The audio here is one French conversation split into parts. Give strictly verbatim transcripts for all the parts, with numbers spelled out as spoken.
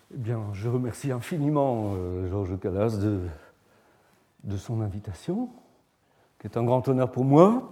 Eh bien, je remercie infiniment euh, Georges Callas de, de son invitation, qui est un grand honneur pour moi.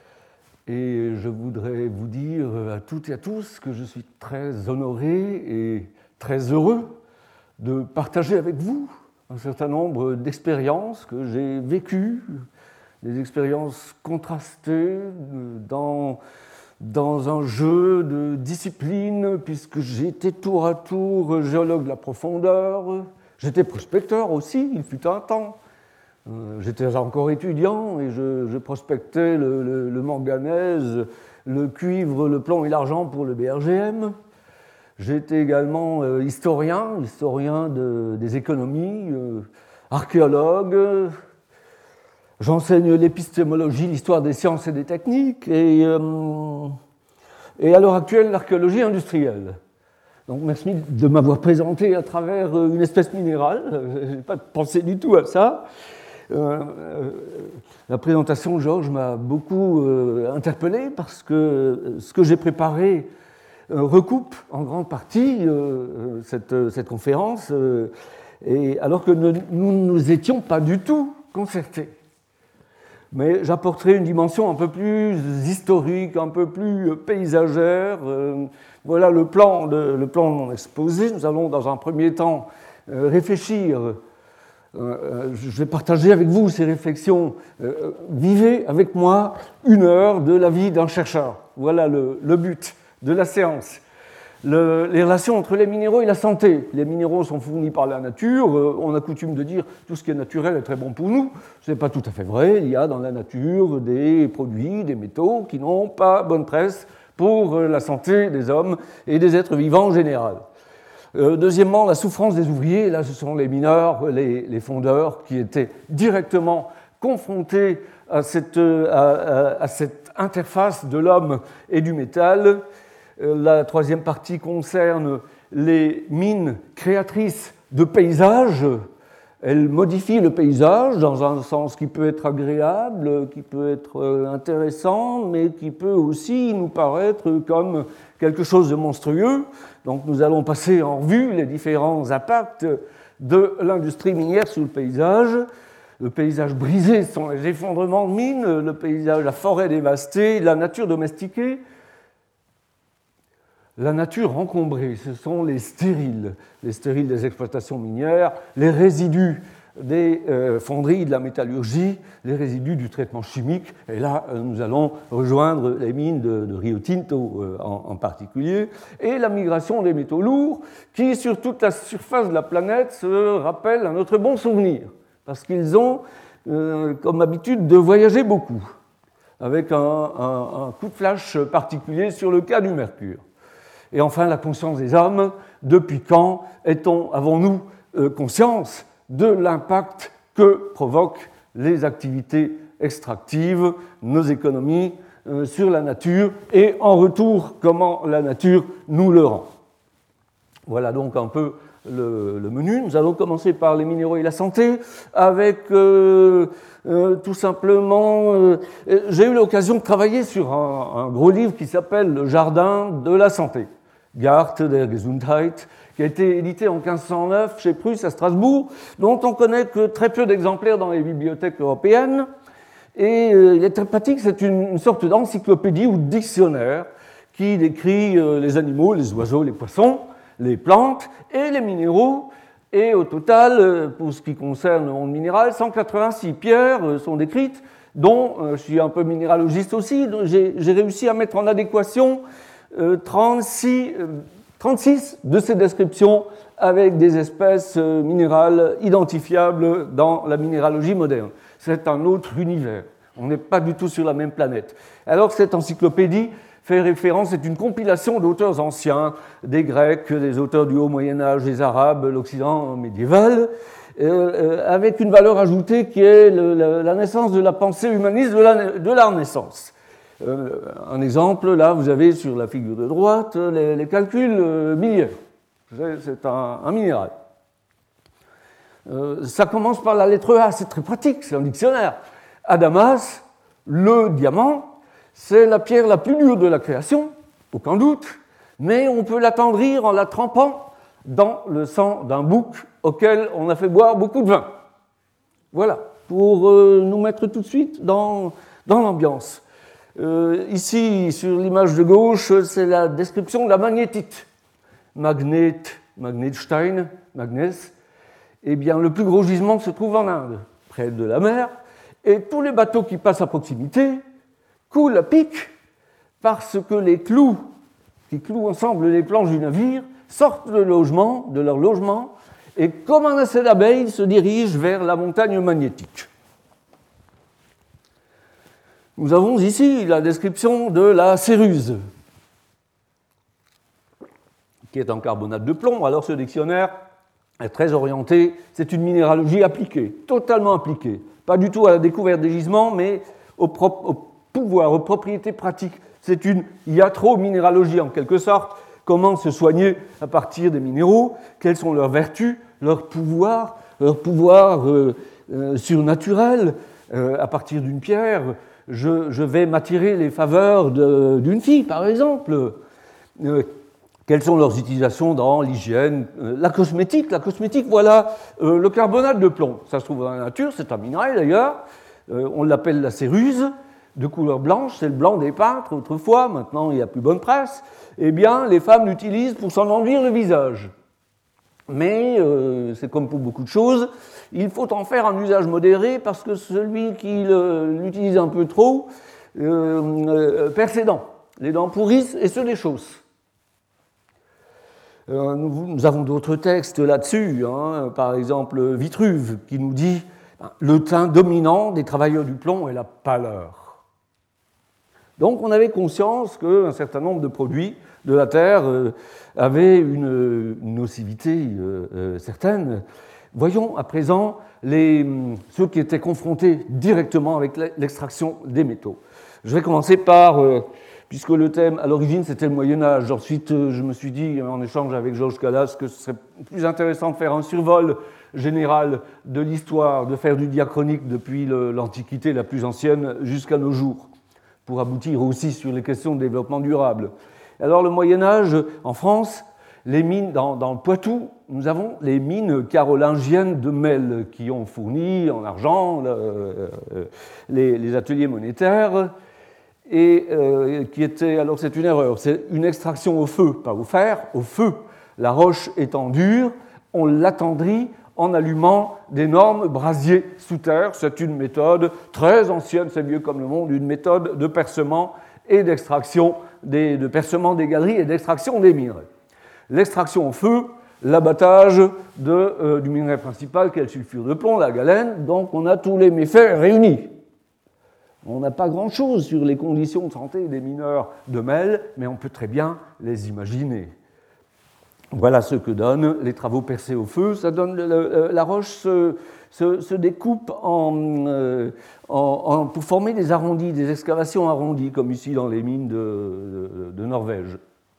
Et je voudrais vous dire à toutes et à tous que je suis très honoré et très heureux de partager avec vous un certain nombre d'expériences que j'ai vécues, des expériences contrastées dans, dans un jeu de disciplines, puisque j'étais tour à tour géologue de la profondeur, j'étais prospecteur aussi, il fut un temps. J'étais encore étudiant et je, je prospectais le, le, le manganèse, le cuivre, le plomb et l'argent pour le B R G M. J'étais également euh, historien, historien de, des économies, euh, archéologue. J'enseigne l'épistémologie, l'histoire des sciences et des techniques et, euh, et à l'heure actuelle l'archéologie industrielle. Donc merci de m'avoir présenté à travers une espèce minérale. Je n'ai pas pensé du tout à ça. Euh, euh, la présentation de Georges m'a beaucoup euh, interpellé parce que ce que j'ai préparé euh, recoupe en grande partie euh, cette, cette conférence, euh, et alors que ne, nous ne nous étions pas du tout concertés. Mais j'apporterai une dimension un peu plus historique, un peu plus paysagère. Euh, voilà le plan de, le plan de mon exposé. Nous allons dans un premier temps euh, réfléchir. Euh, je vais partager avec vous ces réflexions. Euh, vivez avec moi une heure de la vie d'un chercheur. Voilà le, le but de la séance. Le, les relations entre les minéraux et la santé. Les minéraux sont fournis par la nature. Euh, on a coutume de dire tout ce qui est naturel est très bon pour nous. Ce n'est pas tout à fait vrai. Il y a dans la nature des produits, des métaux qui n'ont pas bonne presse pour la santé des hommes et des êtres vivants en général. Euh, deuxièmement, la souffrance des ouvriers. Là, ce sont les mineurs, les, les fondeurs qui étaient directement confrontés à cette, à, à, à cette interface de l'homme et du métal. Euh, la troisième partie concerne les mines créatrices de paysages. Elles modifient le paysage dans un sens qui peut être agréable, qui peut être intéressant, mais qui peut aussi nous paraître comme quelque chose de monstrueux. Donc nous allons passer en revue les différents impacts de l'industrie minière sur le paysage. Le paysage brisé sont les effondrements de mines, le paysage, la forêt dévastée, la nature domestiquée. La nature encombrée, ce sont les stériles, les stériles des exploitations minières, les résidus des euh, fonderies de la métallurgie, les résidus du traitement chimique. Et là, euh, nous allons rejoindre les mines de, de Rio Tinto euh, en, en particulier, et la migration des métaux lourds qui, sur toute la surface de la planète, se rappellent à notre bon souvenir, parce qu'ils ont euh, comme habitude de voyager beaucoup, avec un, un, un coup de flash particulier sur le cas du mercure. Et enfin, la conscience des hommes. Depuis quand est-on, avons-nous euh, conscience de l'impact que provoquent les activités extractives, nos économies euh, sur la nature, et en retour, comment la nature nous le rend. Voilà donc un peu le, le menu. Nous allons commencer par les minéraux et la santé, avec euh, euh, tout simplement... Euh, j'ai eu l'occasion de travailler sur un, un gros livre qui s'appelle « Le jardin de la santé ». Garten der Gesundheit, qui a été édité en quinze cent neuf chez Prusse à Strasbourg, dont on connaît que très peu d'exemplaires dans les bibliothèques européennes. Et euh, il est très pratique, c'est une, une sorte d'encyclopédie ou de dictionnaire qui décrit euh, les animaux, les oiseaux, les poissons, les plantes et les minéraux. Et au total, euh, pour ce qui concerne le monde minéral, cent quatre-vingt-six pierres euh, sont décrites, dont euh, je suis un peu minéralogiste aussi, donc j'ai, j'ai réussi à mettre en adéquation trente-six, trente-six de ces descriptions avec des espèces minérales identifiables dans la minéralogie moderne. C'est un autre univers. On n'est pas du tout sur la même planète. Alors cette encyclopédie fait référence, c'est une compilation d'auteurs anciens, des Grecs, des auteurs du Haut Moyen-Âge, des Arabes, l'Occident médiéval, euh, avec une valeur ajoutée qui est le, la, la naissance de la pensée humaniste de la, de la Renaissance. Euh, un exemple, là, vous avez sur la figure de droite les, les calculs euh, miniers. C'est, c'est un, un minéral. Euh, ça commence par la lettre A, c'est très pratique, c'est un dictionnaire. Adamas, le diamant, c'est la pierre la plus dure de la création, aucun doute, mais on peut l'attendrir en la trempant dans le sang d'un bouc auquel on a fait boire beaucoup de vin. Voilà, pour euh, nous mettre tout de suite dans, dans l'ambiance. Euh, ici, sur l'image de gauche, c'est la description de la magnétite. Magnet, Magnetstein, Magnès. Eh bien, le plus gros gisement se trouve en Inde, près de la mer, et tous les bateaux qui passent à proximité coulent à pic parce que les clous qui clouent ensemble les planches du navire sortent de, logement, de leur logement et, comme un essai d'abeilles, se dirigent vers la montagne magnétique. Nous avons ici la description de la céruse, qui est en carbonate de plomb. Alors, ce dictionnaire est très orienté, c'est une minéralogie appliquée, totalement appliquée. Pas du tout à la découverte des gisements, mais au, propre, au pouvoir, aux propriétés pratiques. C'est une iatrominéralogie en quelque sorte. Comment se soigner à partir des minéraux, quelles sont leurs vertus, leurs pouvoirs, leurs pouvoirs euh, euh, surnaturels. Euh, à partir d'une pierre, je, je vais m'attirer les faveurs de, d'une fille, par exemple. Euh, quelles sont leurs utilisations dans l'hygiène, euh, la cosmétique. La cosmétique, voilà euh, le carbonate de plomb. Ça se trouve dans la nature, c'est un minerai d'ailleurs. Euh, on l'appelle la céruse, de couleur blanche, c'est le blanc des peintres autrefois, maintenant il n'y a plus bonne presse. Eh bien, les femmes l'utilisent pour s'en enduire le visage. Mais, euh, c'est comme pour beaucoup de choses, il faut en faire un usage modéré parce que celui qui le, l'utilise un peu trop euh, euh, perd ses dents. Les dents pourrissent et se déchaussent. Euh, nous, nous avons d'autres textes là-dessus, hein, par exemple Vitruve qui nous dit ben, le teint dominant des travailleurs du plomb est la pâleur. Donc on avait conscience qu'un certain nombre de produits de la Terre euh, avaient une, une nocivité euh, euh, certaine. Voyons à présent les, ceux qui étaient confrontés directement avec l'extraction des métaux. Je vais commencer par, euh, puisque le thème à l'origine c'était le Moyen-Âge, ensuite euh, je me suis dit en échange avec Georges Callas que ce serait plus intéressant de faire un survol général de l'histoire, de faire du diachronique depuis le, l'Antiquité la plus ancienne jusqu'à nos jours, pour aboutir aussi sur les questions de développement durable. Alors le Moyen-Âge, en France, les mines, dans, dans le Poitou, nous avons les mines carolingiennes de Mel qui ont fourni en argent le, les, les ateliers monétaires et euh, qui étaient, alors c'est une erreur, c'est une extraction au feu, pas au fer, au feu. La roche étant dure, on l'attendrit en allumant d'énormes brasiers sous terre. C'est une méthode très ancienne, c'est vieux comme le monde, une méthode de percement et d'extraction, des, de percement des galeries et d'extraction des minerais. L'extraction au feu, l'abattage de, euh, du minerai principal, qui est le sulfure de plomb, la galène, donc on a tous les méfaits réunis. On n'a pas grand-chose sur les conditions de santé des mineurs de Mel, mais on peut très bien les imaginer. Voilà ce que donnent les travaux percés au feu. Ça donne le, la roche se, se, se découpe en, euh, en, en, pour former des arrondis, des excavations arrondies, comme ici dans les mines de, de, de Norvège.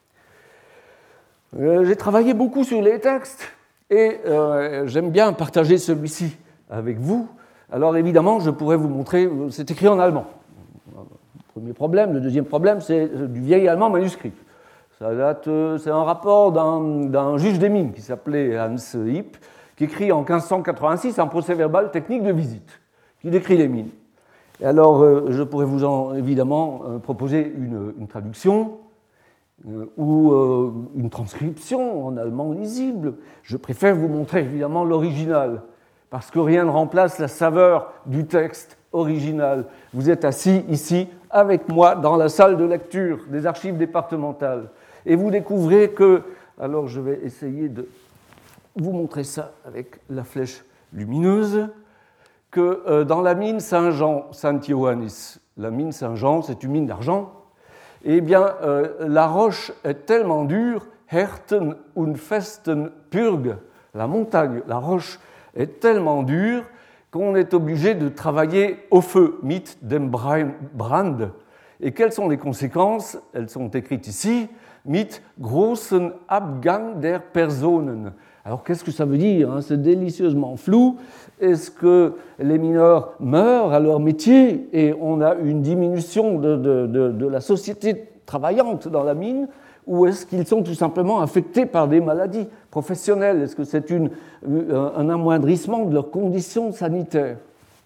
Euh, j'ai travaillé beaucoup sur les textes et euh, j'aime bien partager celui-ci avec vous. Alors évidemment, je pourrais vous montrer, c'est écrit en allemand. Premier problème. Le deuxième problème, c'est du vieil allemand manuscrit. Ça date, c'est un rapport d'un, d'un juge des mines qui s'appelait Hans Hipp, qui écrit en quinze cent quatre-vingt-six un procès-verbal technique de visite, qui décrit les mines. Et alors, je pourrais vous en, évidemment proposer une, une traduction euh, ou euh, une transcription en allemand lisible. Je préfère vous montrer évidemment l'original, parce que rien ne remplace la saveur du texte original. Vous êtes assis ici avec moi dans la salle de lecture des archives départementales. Et vous découvrez que, alors je vais essayer de vous montrer ça avec la flèche lumineuse, que euh, dans la mine Saint-Jean, Saint-Ioannis, la mine Saint-Jean, c'est une mine d'argent, eh bien euh, la roche est tellement dure, Herten und festen Purg, la montagne, la roche est tellement dure qu'on est obligé de travailler au feu, mit dem Brand. Et quelles sont les conséquences? Elles sont écrites ici. Mit großen Abgang der Personen. Alors qu'est-ce que ça veut dire, hein? C'est délicieusement flou. Est-ce que les mineurs meurent à leur métier et on a une diminution de, de, de, de la société travaillante dans la mine, ou est-ce qu'ils sont tout simplement affectés par des maladies professionnelles? Est-ce que c'est une, un amoindrissement de leurs conditions sanitaires?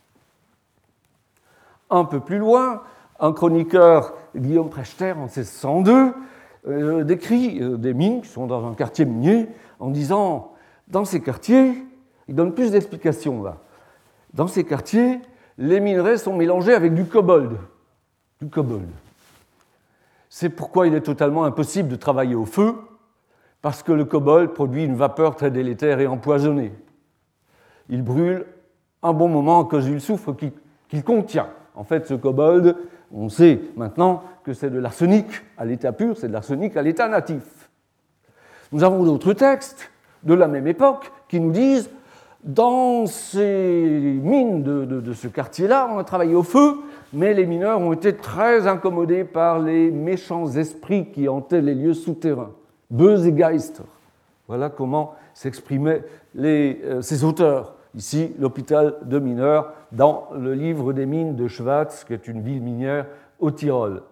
Un peu plus loin, un chroniqueur, Guillaume Prechter, en seize cent deux, euh, décrit euh, des mines qui sont dans un quartier minier en disant, dans ces quartiers, il donne plus d'explications là, dans ces quartiers, les minerais sont mélangés avec du kobold. Du kobold. C'est pourquoi il est totalement impossible de travailler au feu, parce que le kobold produit une vapeur très délétère et empoisonnée. Il brûle un bon moment à cause du soufre qu'il, qu'il contient. En fait, ce kobold, on sait maintenant que c'est de l'arsenic à l'état pur, c'est de l'arsenic à l'état natif. Nous avons d'autres textes de la même époque qui nous disent dans ces mines de, de, de ce quartier-là, on a travaillé au feu, mais les mineurs ont été très incommodés par les méchants esprits qui hantaient les lieux souterrains. Böse Geister. Voilà comment s'exprimaient les, euh, ces auteurs. Ici, l'hôpital de mineurs, dans le livre des mines de Schwaz, qui est une ville minière au Tyrol.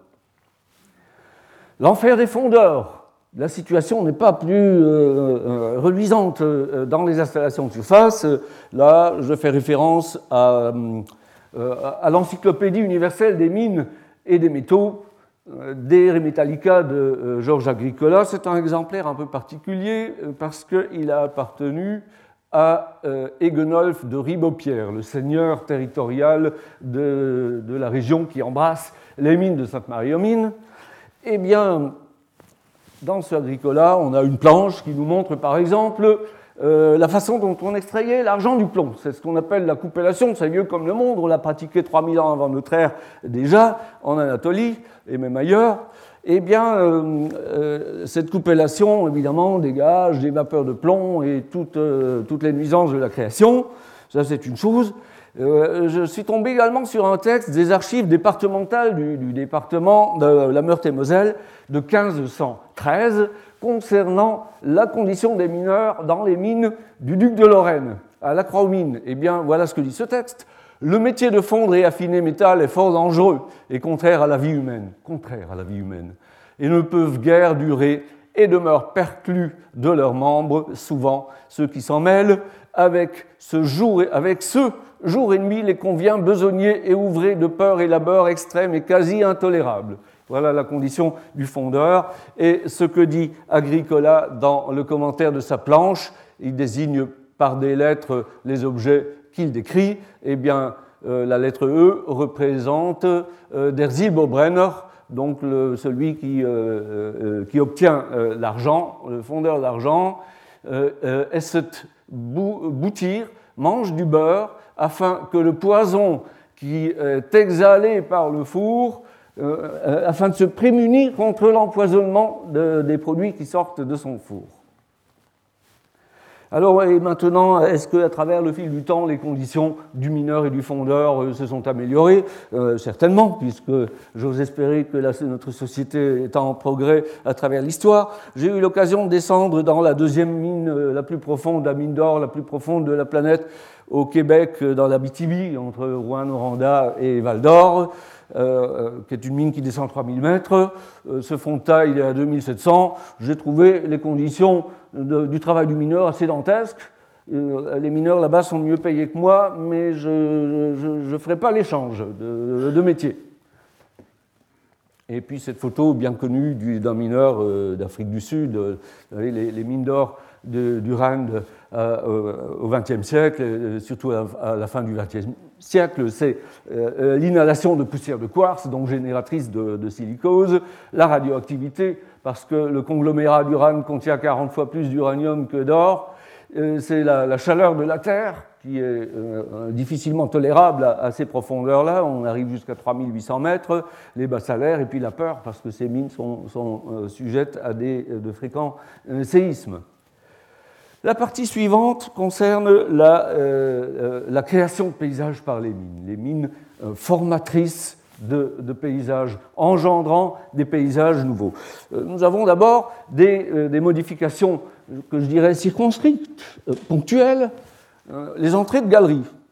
L'enfer des fondeurs. La situation n'est pas plus euh, euh, reluisante euh, dans les installations de surface. Là, je fais référence à, euh, à l'encyclopédie universelle des mines et des métaux, euh, des Metallica de euh, Georges Agricola. C'est un exemplaire un peu particulier euh, parce qu'il a appartenu à euh, Egenolf de Ribeaupierre, le seigneur territorial de, de la région qui embrasse les mines de Sainte-Marie-aux-Mines. Eh bien, dans ce Agricola, on a une planche qui nous montre par exemple euh, la façon dont on extrayait l'argent du plomb. C'est ce qu'on appelle la coupellation, c'est vieux comme le monde, on l'a pratiqué trois mille ans avant notre ère déjà en Anatolie et même ailleurs. Eh bien, euh, euh, cette coupellation, évidemment, dégage des vapeurs de plomb et toutes, euh, toutes les nuisances de la création. Ça, c'est une chose. Euh, je suis tombé également sur un texte des archives départementales du, du département de la Meurthe-et-Moselle de quinze cent treize concernant la condition des mineurs dans les mines du duc de Lorraine, à la Croix-aux-Mines. Eh bien, voilà ce que dit ce texte. Le métier de fondre et affiner métal est fort dangereux et contraire à la vie humaine, contraire à la vie humaine, et ne peuvent guère durer et demeurent perclus de leurs membres, souvent ceux qui s'en mêlent, avec ce jour, avec ce jour et nuit les convient besogner et ouvrer de peur et labeur extrême et quasi intolérable. Voilà la condition du fondeur. Et ce que dit Agricola dans le commentaire de sa planche, il désigne par des lettres les objets qu'il décrit. Eh bien, euh, la lettre E représente euh, der Silberbrenner, donc le, celui qui, euh, euh, qui obtient euh, l'argent, le fondeur d'argent. Euh, euh, Esset boutir, mange du beurre, afin que le poison qui est exhalé par le four, euh, afin de se prémunir contre l'empoisonnement de, des produits qui sortent de son four. Alors, et maintenant, est-ce qu'à travers le fil du temps, les conditions du mineur et du fondeur euh, se sont améliorées? euh, Certainement, puisque j'ose espérer que la, notre société est en progrès à travers l'histoire. J'ai eu l'occasion de descendre dans la deuxième mine euh, la plus profonde, la mine d'or la plus profonde de la planète, au Québec, dans l'Abitibi, entre Rouyn-Noranda et Val-d'Or, euh, qui est une mine qui descend trois mille mètres. Euh, ce fond de taille, il est à deux mille sept cents. J'ai trouvé les conditions de, du travail du mineur assez dantesques. Euh, les mineurs là-bas sont mieux payés que moi, mais je ne ferai pas l'échange de, de métier. Et puis cette photo bien connue du, d'un mineur euh, d'Afrique du Sud, euh, les, les mines d'or de, du Rand euh, au vingtième siècle, euh, surtout à, à la fin du vingtième siècle, c'est euh, l'inhalation de poussière de quartz, donc génératrice de, de silicose, la radioactivité, parce que le conglomérat d'urane contient quarante fois plus d'uranium que d'or, euh, c'est la, la chaleur de la Terre qui est euh, difficilement tolérable à, à ces profondeurs-là. On arrive jusqu'à trois mille huit cents mètres, les bas salaires, et puis la peur, parce que ces mines sont, sont euh, sujettes à des, de fréquents euh, séismes. La partie suivante concerne la, euh, euh, la création de paysages par les mines, les mines euh, formatrices de, de paysages, engendrant des paysages nouveaux. Euh, nous avons d'abord des, euh, des modifications que je dirais circonscrites, euh, ponctuelles, les entrées de galeries.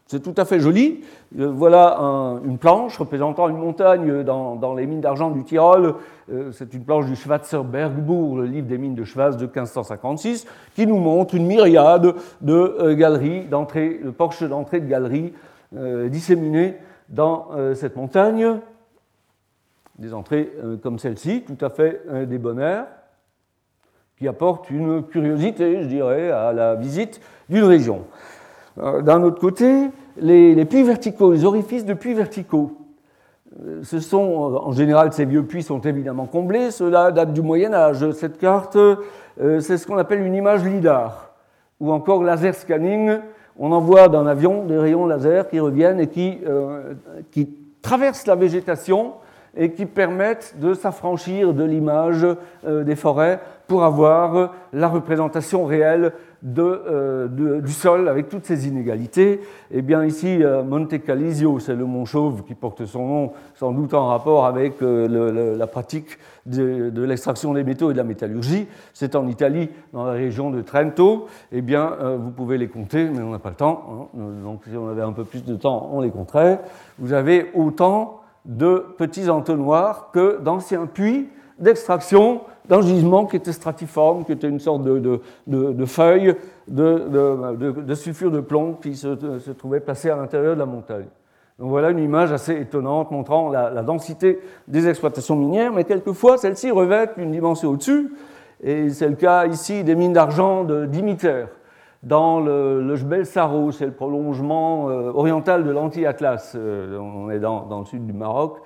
c'est tout à fait joli. Euh, voilà un, une planche représentant une montagne dans, dans les mines d'argent du Tyrol. Euh, c'est une planche du Schwarzer Bergbuch, le livre des mines de Schwarz de quinze cent cinquante-six, qui nous montre une myriade de euh, galeries, d'entrées, de porches d'entrée de galeries euh, disséminées dans euh, cette montagne. Des entrées euh, comme celle-ci, tout à fait euh, débonnaires, qui apportent une curiosité, je dirais, à la visite d'une région. D'un autre côté, les, les puits verticaux, les orifices de puits verticaux. Ce sont, en général, ces vieux puits sont évidemment comblés. Cela date du Moyen-Âge. Cette carte, euh, c'est ce qu'on appelle une image lidar, ou encore laser scanning. On envoie d'un avion des rayons laser qui reviennent et qui, euh, qui traversent la végétation et qui permettent de s'affranchir de l'image euh, des forêts pour avoir la représentation réelle de, euh, de, du sol avec toutes ces inégalités. Et bien ici, euh, Monte Calisio, c'est le mont Chauve qui porte son nom, sans doute en rapport avec euh, le, le, la pratique de, de l'extraction des métaux et de la métallurgie. C'est en Italie, dans la région de Trento. Eh bien, euh, vous pouvez les compter, mais on n'a pas le temps. Hein. Donc si on avait un peu plus de temps, on les compterait. Vous avez autant de petits entonnoirs que d'anciens puits d'extraction d'un gisement qui était stratiforme, qui était une sorte de, de, de, de feuille de, de, de, de sulfure de plomb qui se, se trouvait placée à l'intérieur de la montagne. Donc voilà une image assez étonnante montrant la, la densité des exploitations minières, mais quelquefois celles-ci revêtent une dimension au-dessus, et c'est le cas ici des mines d'argent de Dimiter, dans le, le Jebel Saro, c'est le prolongement euh, oriental de l'Anti-Atlas, euh, on est dans, dans le sud du Maroc.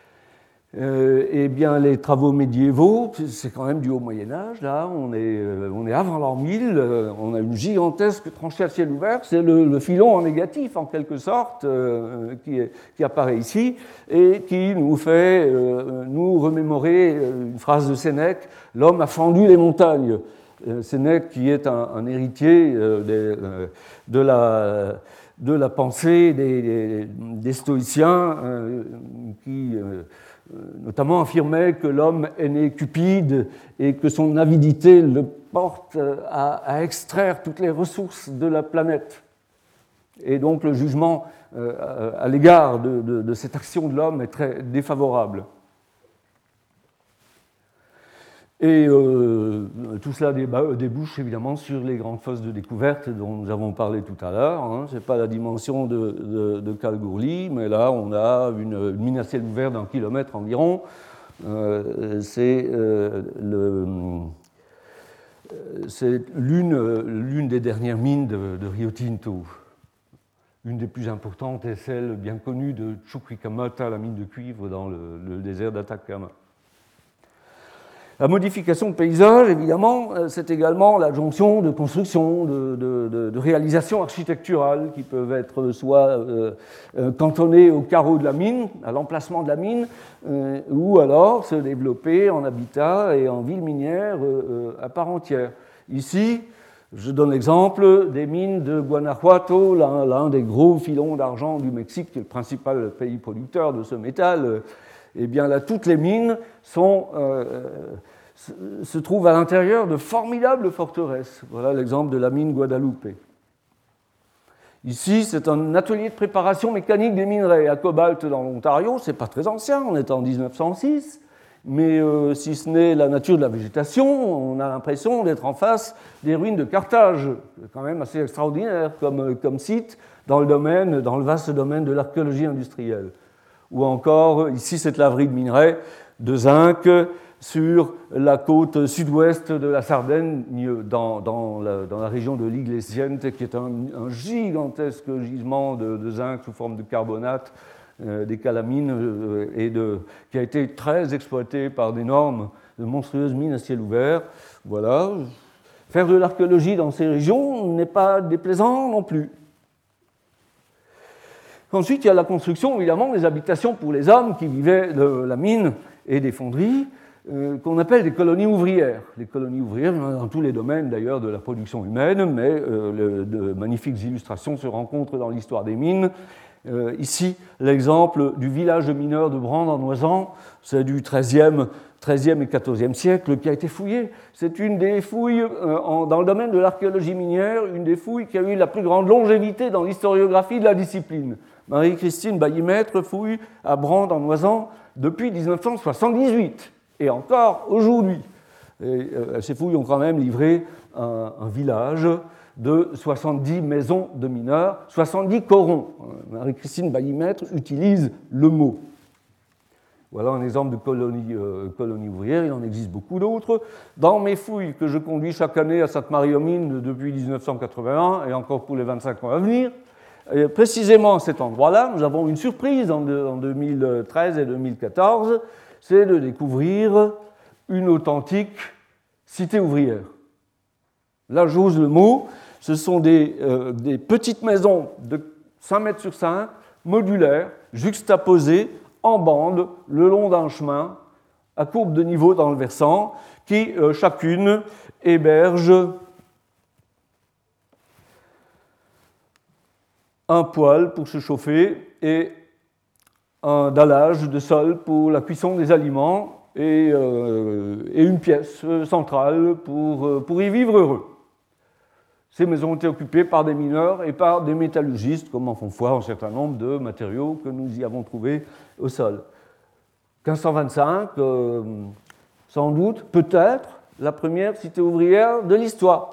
Euh, eh bien, les travaux médiévaux, c'est quand même du haut Moyen-Âge, là, on est, euh, on est avant l'an mille, euh, on a une gigantesque tranchée à ciel ouvert, c'est le, le filon en négatif, en quelque sorte, euh, qui, est, qui apparaît ici, et qui nous fait euh, nous remémorer une phrase de Sénèque, « L'homme a fendu les montagnes ». Sénèque, qui est un, un héritier euh, de, euh, de, la, de la pensée des, des, des stoïciens, euh, qui euh, notamment affirmait que l'homme est né cupide et que son avidité le porte à, à extraire toutes les ressources de la planète. Et donc le jugement euh, à l'égard de, de, de cette action de l'homme est très défavorable. Et euh, tout cela débouche évidemment sur les grandes fosses de découverte dont nous avons parlé tout à l'heure. Hein. Ce n'est pas la dimension de, de, de Kalgoorlie, mais là on a une, une mine à ciel ouvert d'un kilomètre environ. Euh, c'est euh, l'une, l'une des dernières mines de, de Rio Tinto. Une des plus importantes est celle bien connue de Chuquicamata, la mine de cuivre dans le, le désert d'Atacama. La modification de paysage, évidemment, c'est également l'adjonction de constructions, de, de, de, de réalisations architecturales qui peuvent être soit euh, cantonnées au carreau de la mine, à l'emplacement de la mine, euh, ou alors se développer en habitat et en ville minière euh, à part entière. Ici, je donne l'exemple des mines de Guanajuato, l'un, l'un des gros filons d'argent du Mexique, qui est le principal pays producteur de ce métal. Eh bien là, toutes les mines sont, euh, se trouvent à l'intérieur de formidables forteresses. Voilà l'exemple de la mine Guadalupe. Ici, c'est un atelier de préparation mécanique des minerais à cobalt dans l'Ontario. Ce n'est pas très ancien, on est en dix-neuf cent six, mais euh, si ce n'est la nature de la végétation, on a l'impression d'être en face des ruines de Carthage. C'est quand même assez extraordinaire comme, comme site dans le domaine, dans le vaste domaine de l'archéologie industrielle. Ou encore, ici, cette laverie de minerais de zinc sur la côte sud-ouest de la Sardaigne, dans, dans, la, dans la région de l'Iglesiente, qui est un, un gigantesque gisement de, de zinc sous forme de carbonate, euh, des calamines, euh, et de, qui a été très exploité par d'énormes, de monstrueuses mines à ciel ouvert. Voilà. Faire de l'archéologie dans ces régions n'est pas déplaisant non plus. Ensuite, il y a la construction, évidemment, des habitations pour les hommes qui vivaient de la mine et des fonderies, euh, qu'on appelle des colonies ouvrières. Les colonies ouvrières, il y en a dans tous les domaines d'ailleurs de la production humaine, mais euh, le, de magnifiques illustrations se rencontrent dans l'histoire des mines. Euh, ici, l'exemple du village de mineurs de Brande-en-Noisan, c'est du treizième, treizième et quatorzième siècle qui a été fouillé. C'est une des fouilles, euh, en, dans le domaine de l'archéologie minière, une des fouilles qui a eu la plus grande longévité dans l'historiographie de la discipline. Marie-Christine Bailly-Maître fouille à Brande-en-Noisan depuis dix-neuf cent soixante-dix-huit, et encore aujourd'hui. Et, euh, ces fouilles ont quand même livré un, un village de soixante-dix maisons de mineurs, soixante-dix corons. Marie-Christine Bailly-Maître utilise le mot. Voilà un exemple de colonie, euh, colonie ouvrière, il en existe beaucoup d'autres. Dans mes fouilles que je conduis chaque année à Sainte-Marie-aux-Mines depuis dix-neuf cent quatre-vingt-un et encore pour les vingt-cinq ans à venir, et précisément à cet endroit-là, nous avons une surprise en, de, en deux mille treize et deux mille quatorze, c'est de découvrir une authentique cité ouvrière. Là, j'ose le mot, ce sont des, euh, des petites maisons de cinq mètres sur cinq, modulaires, juxtaposées en bande le long d'un chemin à courbe de niveau dans le versant, qui euh, chacune héberge un poêle pour se chauffer et un dallage de sol pour la cuisson des aliments et, euh, et une pièce centrale pour, pour y vivre heureux. Ces maisons ont été occupées par des mineurs et par des métallurgistes, comme en font foi un certain nombre de matériaux que nous y avons trouvés au sol. quinze cent vingt-cinq, euh, sans doute, peut-être, la première cité ouvrière de l'histoire.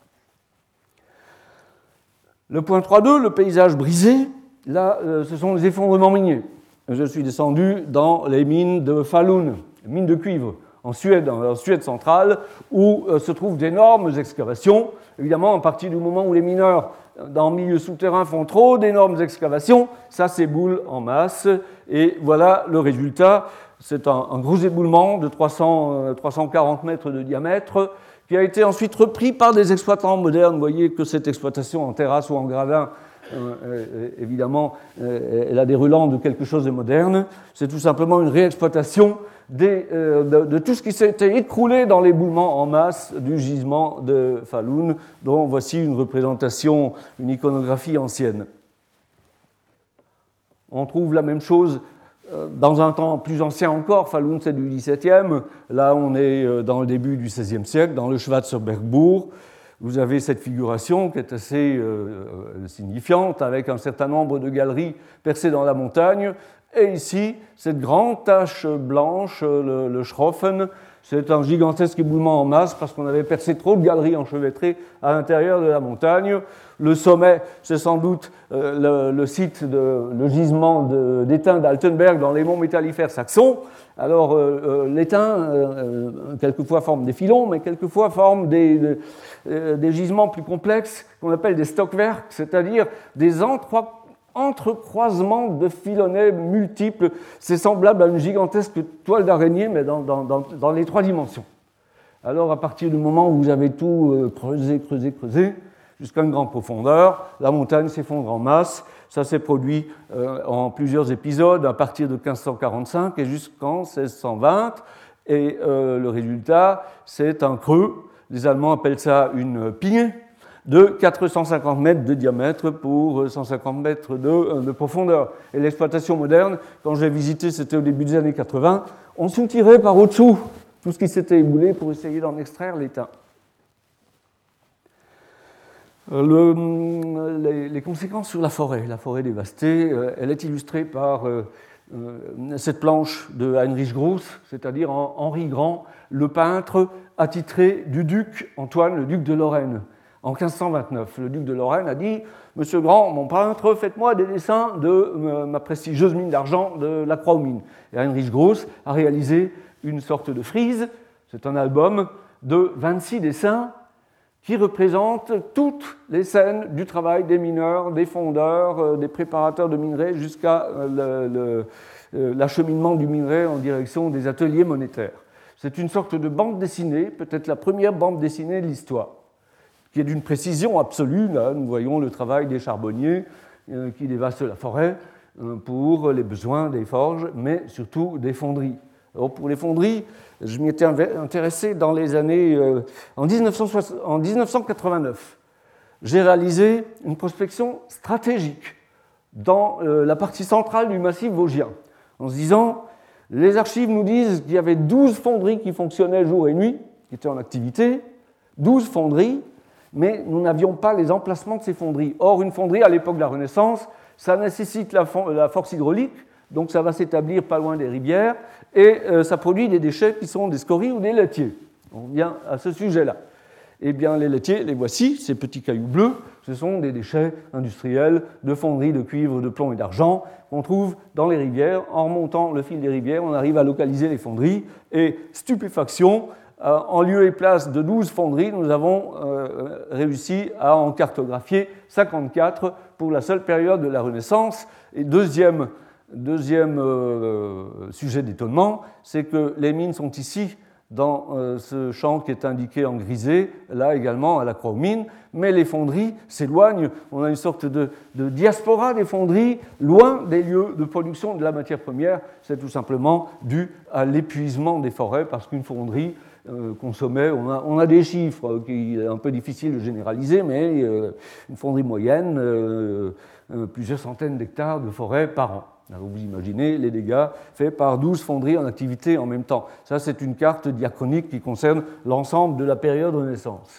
Le point trois point deux, le paysage brisé, là, euh, ce sont les effondrements miniers. Je suis descendu dans les mines de Falun, mines de cuivre, en Suède, en Suède centrale, où euh, se trouvent d'énormes excavations. Évidemment, à partir du moment où les mineurs, dans le milieu souterrain, font trop d'énormes excavations, ça s'éboule en masse. Et voilà le résultat. C'est un, un gros éboulement de trois cents, trois cent quarante mètres de diamètre, qui a été ensuite repris par des exploitants modernes. Vous voyez que cette exploitation en terrasse ou en gradin, euh, évidemment, euh, elle a des relents de quelque chose de moderne. C'est tout simplement une réexploitation des, euh, de, de tout ce qui s'était écroulé dans l'éboulement en masse du gisement de Falun, dont voici une représentation, une iconographie ancienne. On trouve la même chose dans un temps plus ancien encore. Falun, c'est du dix-septième. Là, on est dans le début du seizième siècle, dans le Schwarzenbergbourg. Vous avez cette figuration qui est assez euh, signifiante, avec un certain nombre de galeries percées dans la montagne. Et ici, cette grande tache blanche, le, le Schroffen, c'est un gigantesque éboulement en masse parce qu'on avait percé trop de galeries enchevêtrées à l'intérieur de la montagne. Le sommet, c'est sans doute euh, le, le site, de, le gisement de, d'étain d'Altenberg dans les monts métallifères saxons. Alors, euh, euh, l'étain, euh, quelquefois, forme des filons, mais quelquefois forme des, des, euh, des gisements plus complexes qu'on appelle des stockwerks, c'est-à-dire des entrepôts entrecroisement de filonnets multiples. C'est semblable à une gigantesque toile d'araignée, mais dans, dans, dans, dans les trois dimensions. Alors, à partir du moment où vous avez tout creusé, creusé, creusé, jusqu'à une grande profondeur, la montagne s'effondre en masse. Ça s'est produit euh, en plusieurs épisodes à partir de quinze cent quarante-cinq et jusqu'en seize cent vingt. Et euh, le résultat, c'est un creux. Les Allemands appellent ça une pigne, de quatre cent cinquante mètres de diamètre pour cent cinquante mètres de, de profondeur. Et l'exploitation moderne, quand j'ai visité, c'était au début des années quatre-vingts, on soutirait par au-dessous tout ce qui s'était éboulé pour essayer d'en extraire l'étain. Le, les, les conséquences sur la forêt, la forêt dévastée, elle est illustrée par euh, cette planche de Heinrich Gross, c'est-à-dire Henri Grand, le peintre attitré du duc Antoine, le duc de Lorraine. En quinze cent vingt-neuf, le duc de Lorraine a dit « Monsieur Grand, mon peintre, faites-moi des dessins de ma prestigieuse mine d'argent de la Croix-aux-Mines. » Et Heinrich Gross a réalisé une sorte de frise, c'est un album de vingt-six dessins qui représentent toutes les scènes du travail des mineurs, des fondeurs, des préparateurs de minerais jusqu'à le, le, l'acheminement du minerai en direction des ateliers monétaires. C'est une sorte de bande dessinée, peut-être la première bande dessinée de l'histoire, qui est d'une précision absolue. Là, nous voyons le travail des charbonniers euh, qui dévastent la forêt euh, pour les besoins des forges, mais surtout des fonderies. Alors, pour les fonderies, je m'y étais intéressé dans les années... Euh, en, dix-neuf cent soixante, en dix-neuf cent quatre-vingt-neuf, j'ai réalisé une prospection stratégique dans euh, la partie centrale du massif vosgien, en se disant, les archives nous disent qu'il y avait douze fonderies qui fonctionnaient jour et nuit, qui étaient en activité, douze fonderies, mais nous n'avions pas les emplacements de ces fonderies. Or, une fonderie, à l'époque de la Renaissance, ça nécessite la, la force hydraulique, donc ça va s'établir pas loin des rivières, et euh, ça produit des déchets qui sont des scories ou des laitiers. On vient à ce sujet-là. Eh bien, les laitiers, les voici, ces petits cailloux bleus, ce sont des déchets industriels de fonderies de cuivre, de plomb et d'argent qu'on trouve dans les rivières. En remontant le fil des rivières, on arrive à localiser les fonderies, et stupéfaction, euh, en lieu et place de douze fonderies, nous avons euh, réussi à en cartographier cinquante-quatre pour la seule période de la Renaissance. Et deuxième, deuxième euh, sujet d'étonnement, c'est que les mines sont ici, dans euh, ce champ qui est indiqué en grisé, là également à la croix aux mines, mais les fonderies s'éloignent. On a une sorte de, de diaspora des fonderies loin des lieux de production de la matière première. C'est tout simplement dû à l'épuisement des forêts, parce qu'une fonderie euh, consommait, on a, on a des chiffres qui sont un peu difficiles de généraliser, mais euh, une fonderie moyenne, euh, euh, plusieurs centaines d'hectares de forêt par an. Alors vous imaginez les dégâts faits par douze fonderies en activité en même temps. Ça, c'est une carte diachronique qui concerne l'ensemble de la période Renaissance.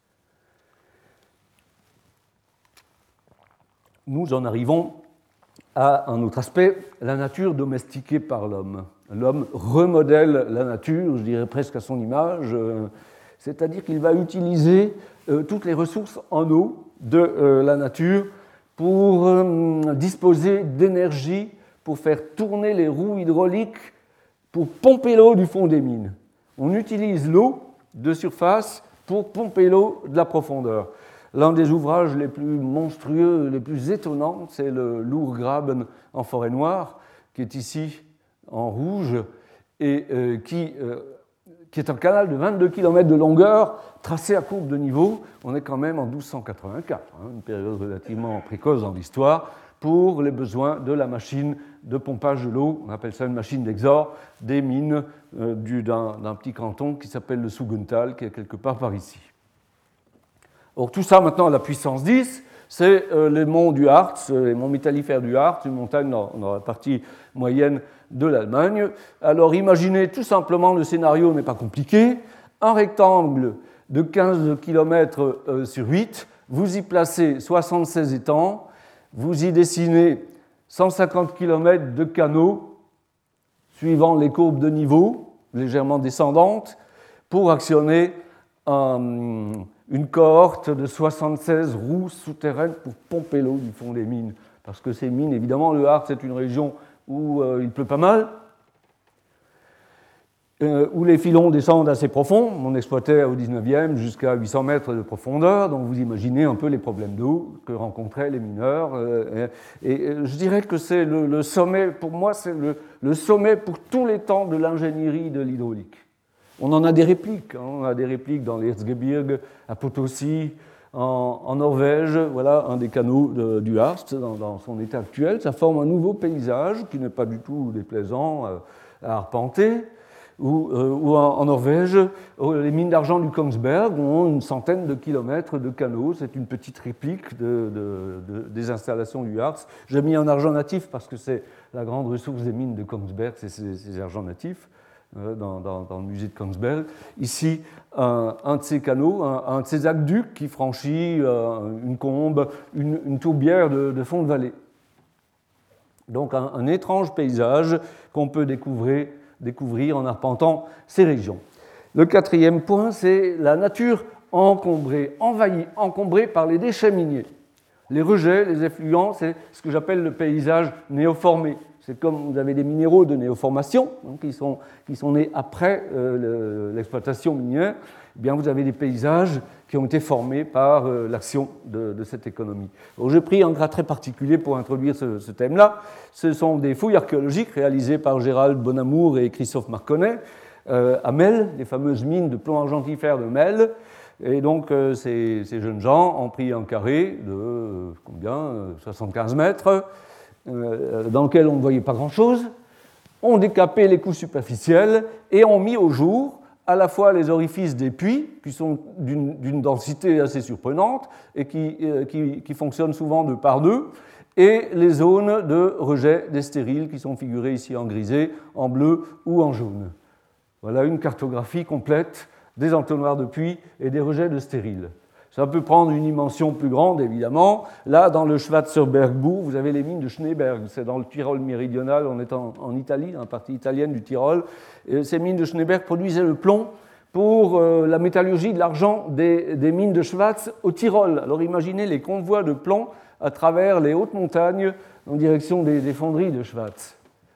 Nous en arrivons à un autre aspect, la nature domestiquée par l'homme. L'homme remodèle la nature, je dirais presque à son image, c'est-à-dire qu'il va utiliser toutes les ressources en eau de la nature pour euh, disposer d'énergie, pour faire tourner les roues hydrauliques, pour pomper l'eau du fond des mines. On utilise l'eau de surface pour pomper l'eau de la profondeur. L'un des ouvrages les plus monstrueux, les plus étonnants, c'est le Lourgraben en forêt noire, qui est ici en rouge, et euh, qui... Euh, qui est un canal de vingt-deux kilomètres de longueur, tracé à courbe de niveau. On est quand même en douze cent quatre-vingt-quatre, hein, une période relativement précoce dans l'histoire, pour les besoins de la machine de pompage de l'eau, on appelle ça une machine d'exor, des mines euh, du, d'un, d'un petit canton qui s'appelle le Sugental, qui est quelque part par ici. Or, tout ça maintenant à la puissance dix, c'est euh, les monts du Harz, les monts métallifères du Harz, une montagne dans, dans la partie moyenne de l'Allemagne. Alors imaginez tout simplement, le scénario n'est pas compliqué, un rectangle de quinze kilomètres sur huit, vous y placez soixante-seize étangs, vous y dessinez cent cinquante kilomètres de canaux suivant les courbes de niveau, légèrement descendantes, pour actionner un, une cohorte de soixante-seize roues souterraines pour pomper l'eau du fond des mines. Parce que ces mines, évidemment, le Harz, c'est une région où euh, il pleut pas mal, euh, où les filons descendent assez profond. On exploitait au dix-neuvième jusqu'à huit cents mètres de profondeur, donc vous imaginez un peu les problèmes d'eau que rencontraient les mineurs. Euh, et, et je dirais que c'est le, le sommet, pour moi, c'est le, le sommet pour tous les temps de l'ingénierie de l'hydraulique. On en a des répliques, hein, on a des répliques dans l'Erzgebirge, à Potosi, En, en Norvège, voilà un des canaux de, du Harz dans, dans son état actuel. Ça forme un nouveau paysage qui n'est pas du tout déplaisant à, à arpenter. Ou, euh, ou en, en Norvège, les mines d'argent du Kongsberg ont une centaine de kilomètres de canaux. C'est une petite réplique de, de, de, des installations du Harz. J'ai mis un argent natif parce que c'est la grande ressource des mines de Kongsberg, c'est ces, ces argents natifs. Dans, dans, dans le musée de Kongsberg. Ici, un, un de ces canaux, un, un de ces aqueducs qui franchit euh, une combe, une, une tourbière de, de fond de vallée. Donc un, un étrange paysage qu'on peut découvrir, découvrir en arpentant ces régions. Le quatrième point, c'est la nature encombrée, envahie, encombrée par les déchets miniers. Les rejets, les effluents, c'est ce que j'appelle le paysage néoformé. C'est comme vous avez des minéraux de néoformation, donc qui, sont, qui sont nés après euh, le, l'exploitation minière, eh bien vous avez des paysages qui ont été formés par euh, l'action de, de cette économie. Donc, j'ai pris un cas très particulier pour introduire ce, ce thème-là. Ce sont des fouilles archéologiques réalisées par Gérald Bonamour et Christophe Marconnet euh, à Melle, les fameuses mines de plomb argentifère de Melle. Et donc euh, ces, ces jeunes gens ont pris un carré de euh, combien euh, soixante-quinze mètres, dans lequel on ne voyait pas grand-chose, ont décapé les couches superficielles et ont mis au jour à la fois les orifices des puits, qui sont d'une, d'une densité assez surprenante et qui, euh, qui, qui fonctionnent souvent deux par deux, et les zones de rejet des stériles qui sont figurées ici en grisé, en bleu ou en jaune. Voilà une cartographie complète des entonnoirs de puits et des rejets de stériles. Ça peut prendre une dimension plus grande, évidemment. Là, dans le Schwarzenberg-Bourg, vous avez les mines de Schneeberg. C'est dans le Tyrol méridional, on est en, en Italie, dans la partie italienne du Tyrol. Et ces mines de Schneeberg produisaient le plomb pour euh, la métallurgie de l'argent des, des mines de Schwarz au Tyrol. Alors imaginez les convois de plomb à travers les hautes montagnes en direction des, des fonderies de Schwarz.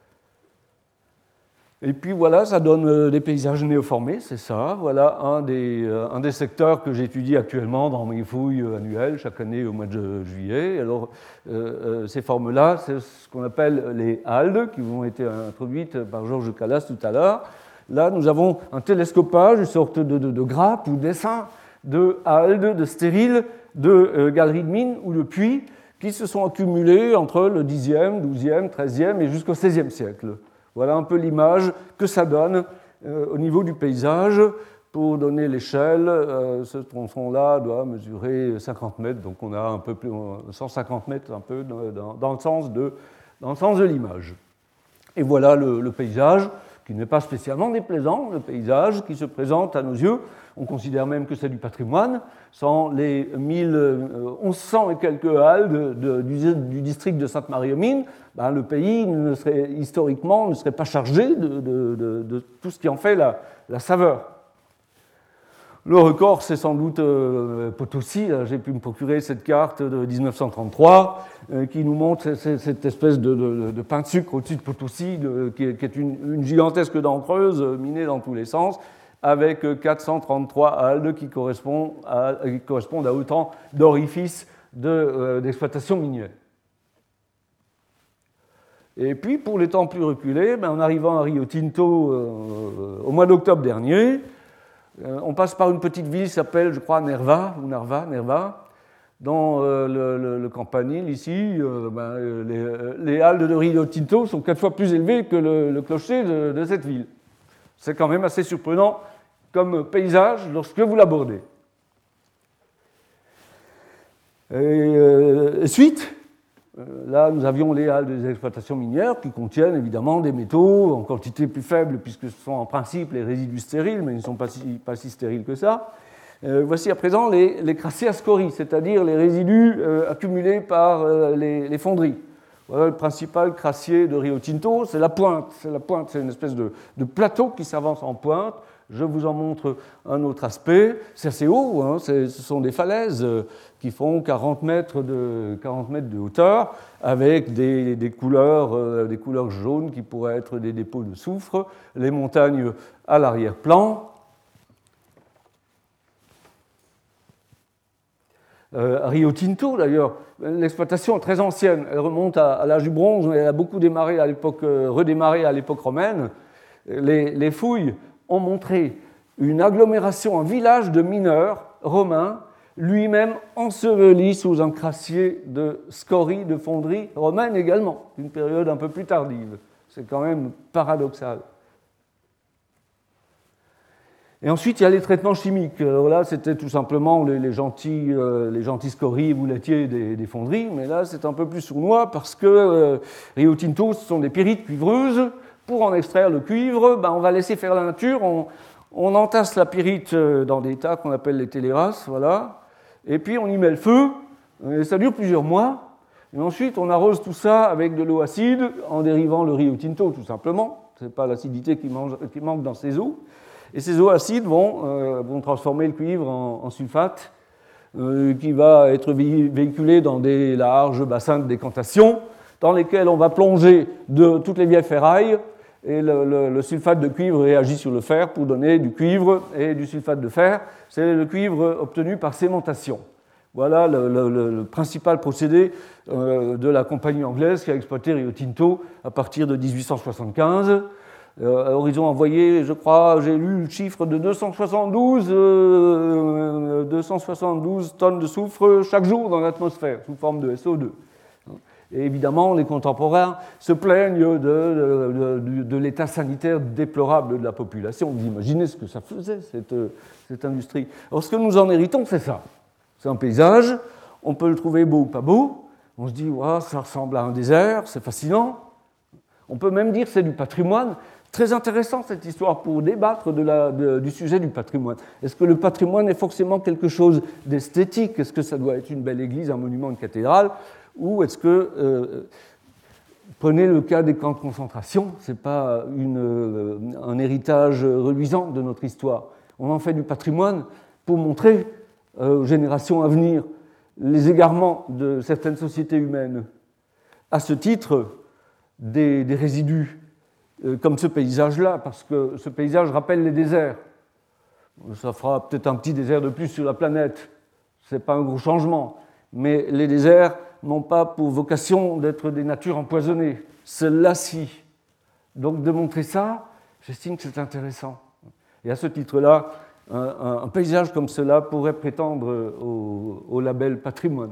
Et puis voilà, ça donne des paysages néoformés, c'est ça. Voilà un des, euh, un des secteurs que j'étudie actuellement dans mes fouilles annuelles, chaque année au mois de juillet. Alors, euh, euh, ces formes-là, c'est ce qu'on appelle les haldes, qui ont été introduites par Georges Callas tout à l'heure. Là, nous avons un télescopage, une sorte de, de, de grappe ou dessin de haldes, de stériles, de euh, galeries de mines ou de puits qui se sont accumulés entre le dixième, douzième, treizième et jusqu'au seizième siècle. Voilà un peu l'image que ça donne euh, au niveau du paysage. Pour donner l'échelle, euh, ce tronçon-là doit mesurer cinquante mètres, donc on a un peu plus, cent cinquante mètres un peu dans, dans le sens de, dans le sens de l'image. Et voilà le, le paysage, qui n'est pas spécialement déplaisant, le paysage qui se présente à nos yeux. On considère même que c'est du patrimoine. Sans les mille onze cents et quelques halles de, de, du, du district de Sainte-Marie-aux-Mines, ben, le pays ne serait, historiquement ne serait pas chargé de, de, de, de tout ce qui en fait la, la saveur. Le record, c'est sans doute euh, Potosi. J'ai pu me procurer cette carte de dix-neuf cent trente-trois euh, qui nous montre cette espèce de, de, de pain de sucre au-dessus de Potosi, de, qui, est, qui est une, une gigantesque dent creuse minée dans tous les sens, avec quatre cent trente-trois haldes qui correspondent à, qui correspondent à autant d'orifices de, euh, d'exploitation minière. Et puis, pour les temps plus reculés, ben, en arrivant à Rio Tinto euh, au mois d'octobre dernier, euh, on passe par une petite ville qui s'appelle, je crois, Nerva, ou Narva, Nerva, dans euh, le, le, le campanile ici. Euh, ben, les, les haldes de Rio Tinto sont quatre fois plus élevées que le, le clocher de, de cette ville. C'est quand même assez surprenant comme paysage lorsque vous l'abordez. Et euh, suite, euh, là nous avions les halles des exploitations minières qui contiennent évidemment des métaux en quantité plus faible puisque ce sont en principe les résidus stériles, mais ils ne sont pas si, pas si stériles que ça. Euh, voici à présent les, les crassiers à scories, c'est-à-dire les résidus euh, accumulés par euh, les, les fonderies. Voilà le principal crassier de Rio Tinto, c'est la pointe. C'est la pointe, c'est une espèce de, de plateau qui s'avance en pointe. Je vous en montre un autre aspect. C'est assez haut, hein, c'est, ce sont des falaises qui font quarante mètres de, quarante mètres de hauteur, avec des, des, couleurs, euh, des couleurs jaunes qui pourraient être des dépôts de soufre, les montagnes à l'arrière-plan. Euh, à Rio Tinto, d'ailleurs, l'exploitation est très ancienne. Elle remonte à, à l'âge du bronze, mais elle a beaucoup démarré à l'époque, euh, redémarré à l'époque romaine. Les, les fouilles ont montré une agglomération, un village de mineurs romains, lui-même enseveli sous un crassier de scories, de fonderies romaines également, d'une période un peu plus tardive. C'est quand même paradoxal. Et ensuite, il y a les traitements chimiques. Alors là, c'était tout simplement les, les, gentils, euh, les gentils scories bouletiers des, des fonderies, mais là, c'est un peu plus sournois parce que euh, Rio Tinto, ce sont des pyrites cuivreuses. Pour en extraire le cuivre, ben, on va laisser faire la nature. On, on entasse la pyrite dans des tas qu'on appelle les téléras, voilà. Et puis on y met le feu, et ça dure plusieurs mois. Et ensuite, on arrose tout ça avec de l'eau acide en dérivant le Rio Tinto, tout simplement. Ce n'est pas l'acidité qui, mange, qui manque dans ces eaux. Et ces eaux acides vont, euh, vont transformer le cuivre en, en sulfate, euh, qui va être véhiculé dans des larges bassins de décantation, dans lesquels on va plonger de toutes les vieilles ferrailles, et le, le, le sulfate de cuivre réagit sur le fer pour donner du cuivre et du sulfate de fer. C'est le cuivre obtenu par cémentation. Voilà le, le, le principal procédé euh, de la compagnie anglaise qui a exploité Rio Tinto à partir de dix-huit cent soixante-quinze. Euh, alors ils ont envoyé, je crois, j'ai lu le chiffre de deux cent soixante-douze, euh, deux cent soixante-douze tonnes de soufre chaque jour dans l'atmosphère, sous forme de S O deux. Et évidemment, les contemporains se plaignent de, de, de, de l'état sanitaire déplorable de la population. Vous imaginez ce que ça faisait, cette, cette industrie. Alors, ce que nous en héritons, c'est ça. C'est un paysage, on peut le trouver beau ou pas beau. On se dit, wow, ça ressemble à un désert, c'est fascinant. On peut même dire que c'est du patrimoine. Très intéressant cette histoire pour débattre de la, de, du sujet du patrimoine. Est-ce que le patrimoine est forcément quelque chose d'esthétique? Est-ce que ça doit être une belle église, un monument, une cathédrale? Ou est-ce que, euh, prenez le cas des camps de concentration, ce n'est pas une, euh, un héritage reluisant de notre histoire. On en fait du patrimoine pour montrer euh, aux générations à venir les égarements de certaines sociétés humaines. À ce titre, des, des résidus euh, comme ce paysage-là, parce que ce paysage rappelle les déserts. Ça fera peut-être un petit désert de plus sur la planète, ce n'est pas un gros changement, mais les déserts n'ont pas pour vocation d'être des natures empoisonnées, celles-là-ci. Donc de montrer ça, j'estime que c'est intéressant. Et à ce titre-là, un, un paysage comme cela pourrait prétendre au, au label patrimoine.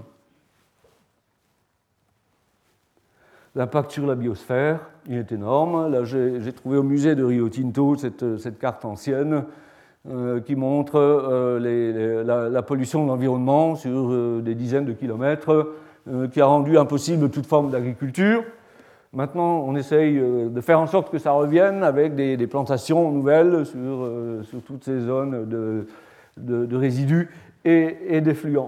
L'impact sur la biosphère, il est énorme. Là, j'ai, j'ai trouvé au musée de Rio Tinto cette, cette carte ancienne euh, qui montre euh, les, les, la, la pollution de l'environnement sur euh, des dizaines de kilomètres, euh, qui a rendu impossible toute forme d'agriculture. Maintenant, on essaye de faire en sorte que ça revienne avec des, des plantations nouvelles sur, euh, sur toutes ces zones de, de, de résidus et, et d'effluents.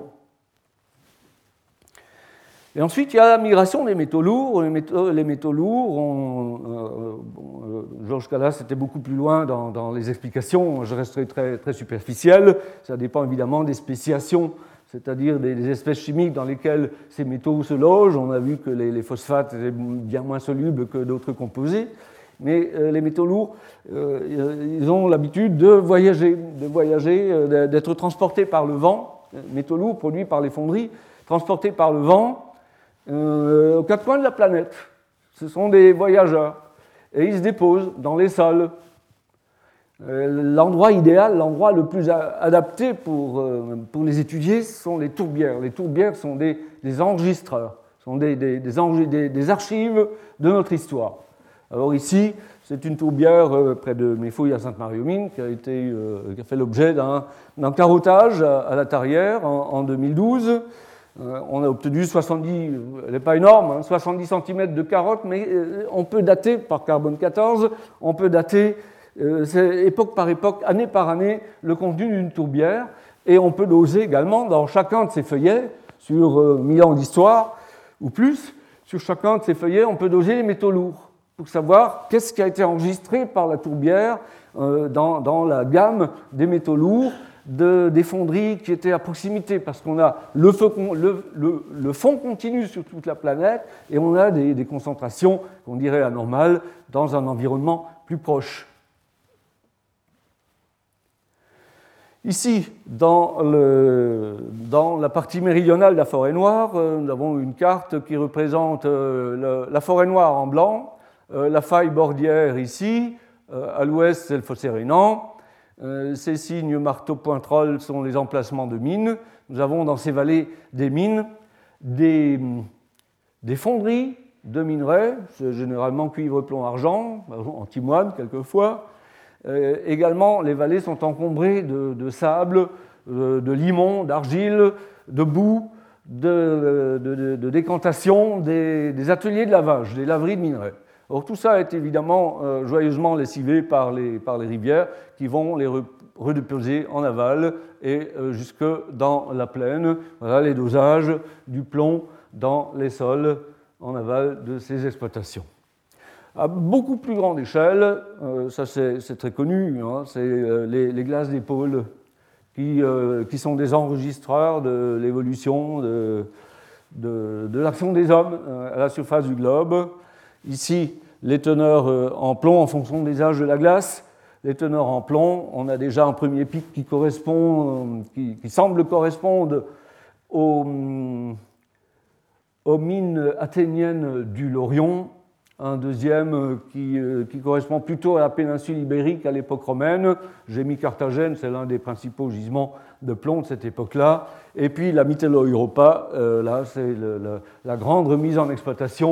Et ensuite, il y a la migration des métaux lourds. Les métaux, les métaux lourds, on, euh, bon, euh, Georges Callas était beaucoup plus loin dans, dans les explications, je resterai très, très superficiel. Ça dépend évidemment des spéciations, c'est-à-dire des, des espèces chimiques dans lesquelles ces métaux se logent. On a vu que les, les phosphates étaient bien moins solubles que d'autres composés. Mais euh, les métaux lourds, euh, ils ont l'habitude de voyager, de voyager, euh, d'être transportés par le vent. Métaux lourds produits par les fonderies, transportés par le vent euh, aux quatre coins de la planète. Ce sont des voyageurs. Et ils se déposent dans les sols. L'endroit idéal, l'endroit le plus adapté pour, pour les étudier, ce sont les tourbières. Les tourbières sont des, des enregistreurs, sont des, des, des, des archives de notre histoire. Alors ici, c'est une tourbière près de mes fouilles à Sainte-Marie-aux-Mines qui a, été, qui a fait l'objet d'un, d'un carottage à, à la Tarière en, en deux mille douze. On a obtenu soixante-dix, elle n'est pas énorme, hein, soixante-dix centimètres de carottes, mais on peut dater par carbone quatorze, on peut dater Euh, c'est époque par époque, année par année, le contenu d'une tourbière, et on peut doser également dans chacun de ces feuillets, sur euh, mille ans d'histoire ou plus, sur chacun de ces feuillets, on peut doser les métaux lourds, pour savoir qu'est-ce qui a été enregistré par la tourbière euh, dans, dans la gamme des métaux lourds, de, des fonderies qui étaient à proximité, parce qu'on a le, feu, le, le, le fond continu sur toute la planète, et on a des, des concentrations qu'on dirait anormales dans un environnement plus proche. Ici, dans, le, dans la partie méridionale de la forêt noire, euh, nous avons une carte qui représente euh, le, la forêt noire en blanc, euh, la faille bordière ici, euh, à l'ouest c'est le fossé Rénan, euh, ces signes marteau-pointrol sont les emplacements de mines. Nous avons dans ces vallées des mines, des, des fonderies de minerais, c'est généralement cuivre, plomb, argent, antimoine quelquefois. Euh, également, les vallées sont encombrées de, de sable, de, de limon, d'argile, de boue, de, de, de, de décantation, des, des ateliers de lavage, des laveries de minerais. Or, tout ça est évidemment euh, joyeusement lessivé par les, par les rivières qui vont les re, redéposer en aval et euh, jusque dans la plaine. Voilà les dosages du plomb dans les sols en aval de ces exploitations. À beaucoup plus grande échelle, euh, ça c'est, c'est très connu, hein, c'est euh, les, les glaces des pôles qui, euh, qui sont des enregistreurs de l'évolution de, de, de l'action des hommes euh, à la surface du globe. Ici, les teneurs euh, en plomb en fonction des âges de la glace. Les teneurs en plomb, on a déjà un premier pic qui correspond, euh, qui, qui semble correspondre aux, aux mines athéniennes du Laurion. Un deuxième qui, qui correspond plutôt à la péninsule ibérique à l'époque romaine. J'ai mis Carthagène, c'est l'un des principaux gisements de plomb de cette époque-là. Et puis la Mitello Europa, euh, là c'est le, le, la grande remise en exploitation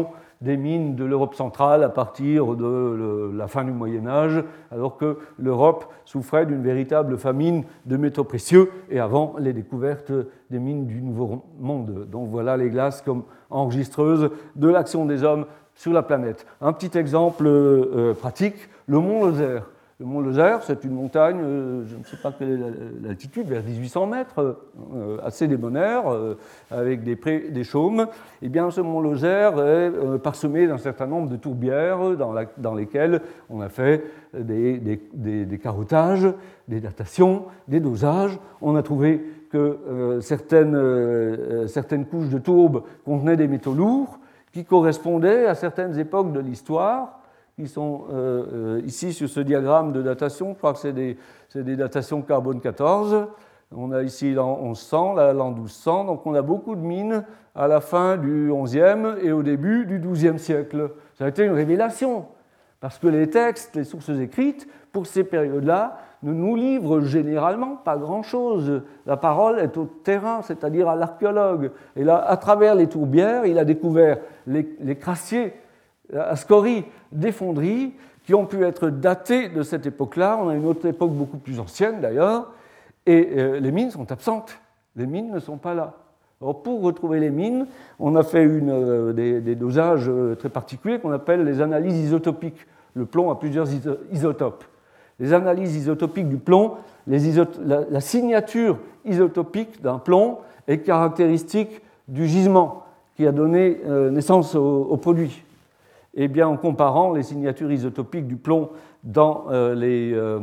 des mines de l'Europe centrale à partir de la fin du Moyen-Âge, alors que l'Europe souffrait d'une véritable famine de métaux précieux et avant les découvertes des mines du Nouveau Monde. Donc voilà les glaces comme enregistreuses de l'action des hommes sur la planète. Un petit exemple euh, pratique, le mont Lozère. Le mont Lozère, c'est une montagne, euh, je ne sais pas quelle est l'altitude, vers mille huit cents mètres, euh, assez débonnaire, euh, avec des prés, des chaumes. Eh bien, ce mont Lozère est euh, parsemé d'un certain nombre de tourbières dans, la, dans lesquelles on a fait des, des, des, des carottages, des datations, des dosages. On a trouvé que euh, certaines, euh, certaines couches de tourbes contenaient des métaux lourds qui correspondaient à certaines époques de l'histoire, qui sont euh, euh, ici sur ce diagramme de datation. Je crois que c'est des, c'est des datations carbone quatorze. On a ici l'an onze cents, là l'an douze cents. Donc on a beaucoup de mines à la fin du onzième et au début du douzième siècle. Ça a été une révélation, parce que les textes, les sources écrites, pour ces périodes-là, ne nous livrent généralement pas grand-chose. La parole est au terrain, c'est-à-dire à l'archéologue. Et là, à travers les tourbières, il a découvert les, les crassiers, à scories, des fonderies qui ont pu être datées de cette époque-là. On a une autre époque beaucoup plus ancienne d'ailleurs, et euh, les mines sont absentes. Les mines ne sont pas là. Alors, pour retrouver les mines, on a fait une, euh, des, des dosages très particuliers qu'on appelle les analyses isotopiques. Le plomb a plusieurs isotopes. Les analyses isotopiques du plomb, les isot... la, la signature isotopique d'un plomb est caractéristique du gisement qui a donné euh, naissance au, au produit. Eh bien, en comparant les signatures isotopiques du plomb dans, euh, les, euh,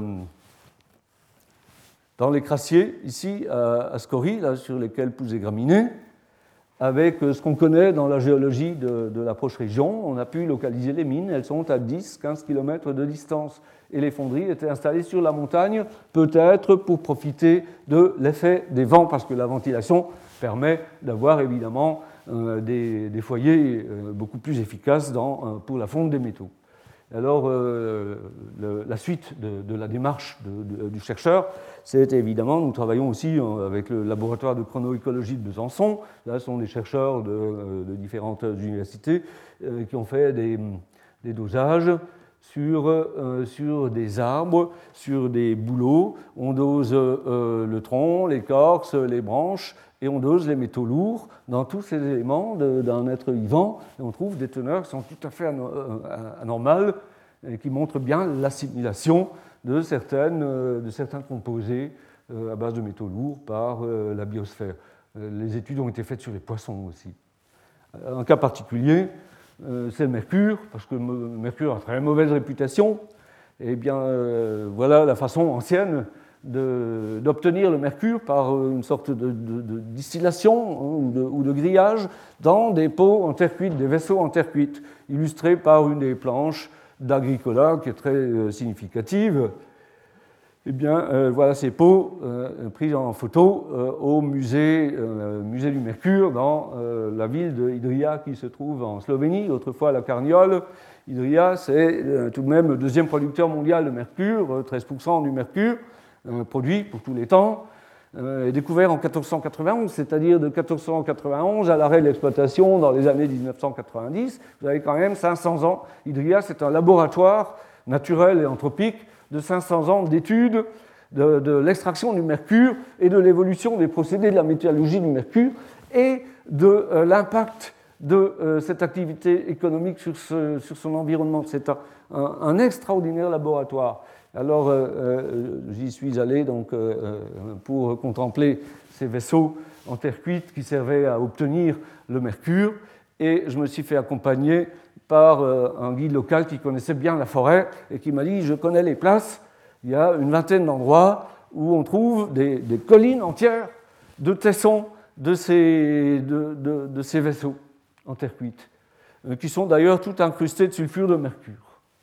dans les crassiers, ici à, à Scorie, là, sur lesquels poussent des graminées, avec ce qu'on connaît dans la géologie de, de la proche région, on a pu localiser les mines. Elles sont à dix à quinze kilomètres de distance. Et les fonderies étaient installées sur la montagne, peut-être pour profiter de l'effet des vents, parce que la ventilation permet d'avoir évidemment euh, des, des foyers euh, beaucoup plus efficaces dans, euh, pour la fonte des métaux. Alors, euh, le, la suite de, de la démarche de, de, du chercheur, c'est évidemment, nous travaillons aussi avec le laboratoire de chronoécologie de Besançon. Là, ce sont des chercheurs de, de différentes universités euh, qui ont fait des, des dosages sur, euh, sur des arbres, sur des bouleaux. On dose euh, le tronc, l'écorce, les branches, et on dose les métaux lourds dans tous ces éléments d'un être vivant. Et on trouve des teneurs qui sont tout à fait anormales et qui montrent bien l'assimilation de, certaines, de certains composés à base de métaux lourds par la biosphère. Les études ont été faites sur les poissons aussi. Un cas particulier, c'est le mercure, parce que le mercure a très mauvaise réputation. Et bien, voilà la façon ancienne d'obtenir le mercure par une sorte de, de, de distillation hein, ou, de, ou de grillage dans des pots en terre cuite, des vaisseaux en terre cuite, illustrés par une des planches d'Agricola qui est très euh, significative. Eh bien, euh, voilà ces pots euh, pris en photo euh, au musée, euh, musée du Mercure dans euh, la ville de Idrija qui se trouve en Slovénie, autrefois la Carniole. Idrija, c'est euh, tout de même le deuxième producteur mondial de mercure, treize pour cent du mercure, un produit pour tous les temps, euh, est découvert en quatorze cent quatre-vingt-onze, c'est-à-dire de quatorze cent quatre-vingt-onze à l'arrêt de l'exploitation dans les années mille neuf cent quatre-vingt-dix. Vous avez quand même cinq cents ans. Idrija, c'est un laboratoire naturel et anthropique de cinq cents ans d'études de, de l'extraction du mercure et de l'évolution des procédés de la métallurgie du mercure et de euh, l'impact de euh, cette activité économique sur, ce, sur son environnement. C'est un, un, un extraordinaire laboratoire. Alors, euh, euh, j'y suis allé donc, euh, pour contempler ces vaisseaux en terre cuite qui servaient à obtenir le mercure, et je me suis fait accompagner par euh, un guide local qui connaissait bien la forêt et qui m'a dit « Je connais les places, il y a une vingtaine d'endroits où on trouve des, des collines entières de tessons de ces, de, de, de ces vaisseaux en terre cuite, euh, qui sont d'ailleurs tout incrustés de sulfure de mercure. »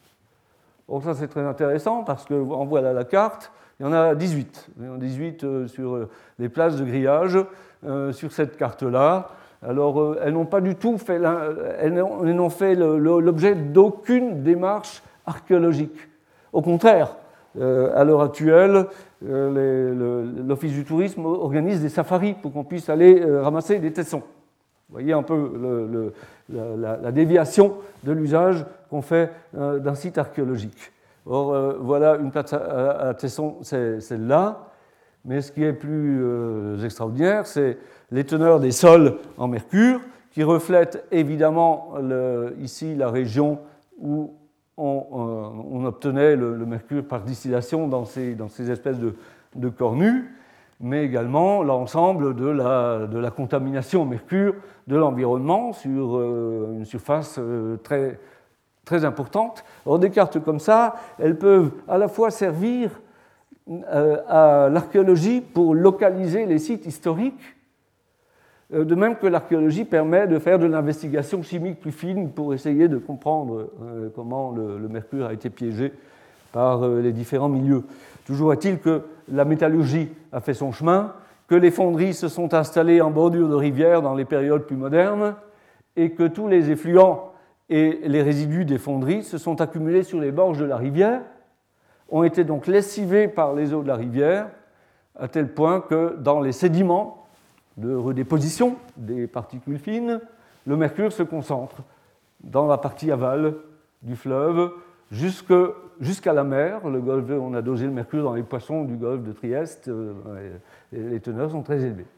Donc ça c'est très intéressant parce qu'on voit là la carte, il y en a dix-huit. Il y en a dix-huit euh, sur les places de grillage euh, sur cette carte-là. Alors euh, elles n'ont pas du tout fait, elles n'ont fait l'objet d'aucune démarche archéologique. Au contraire, euh, à l'heure actuelle, euh, l'Office du tourisme organise des safaris pour qu'on puisse aller euh, ramasser des tessons. Vous voyez un peu le, le, la, la déviation de l'usage qu'on fait euh, d'un site archéologique. Or, euh, voilà une place à, à Tesson, c'est celle-là. Mais ce qui est plus euh, extraordinaire, c'est les teneurs des sols en mercure, qui reflètent évidemment le, ici la région où on, euh, on obtenait le, le mercure par distillation dans ces, dans ces espèces de, de corps nus, mais également l'ensemble de la, de la contamination au mercure de l'environnement sur euh, une surface euh, très, très importante. Or, des cartes comme ça, elles peuvent à la fois servir euh, à l'archéologie pour localiser les sites historiques, euh, de même que l'archéologie permet de faire de l'investigation chimique plus fine pour essayer de comprendre euh, comment le, le mercure a été piégé par euh, les différents milieux. Toujours est-il que la métallurgie a fait son chemin, que les fonderies se sont installées en bordure de rivières dans les périodes plus modernes et que tous les effluents et les résidus des fonderies se sont accumulés sur les bords de la rivière, ont été donc lessivés par les eaux de la rivière, à tel point que dans les sédiments de redéposition des particules fines, le mercure se concentre dans la partie aval du fleuve jusque, jusqu'à la mer. Le golfe, on a dosé le mercure dans les poissons du golfe de Trieste, et les teneurs sont très élevées.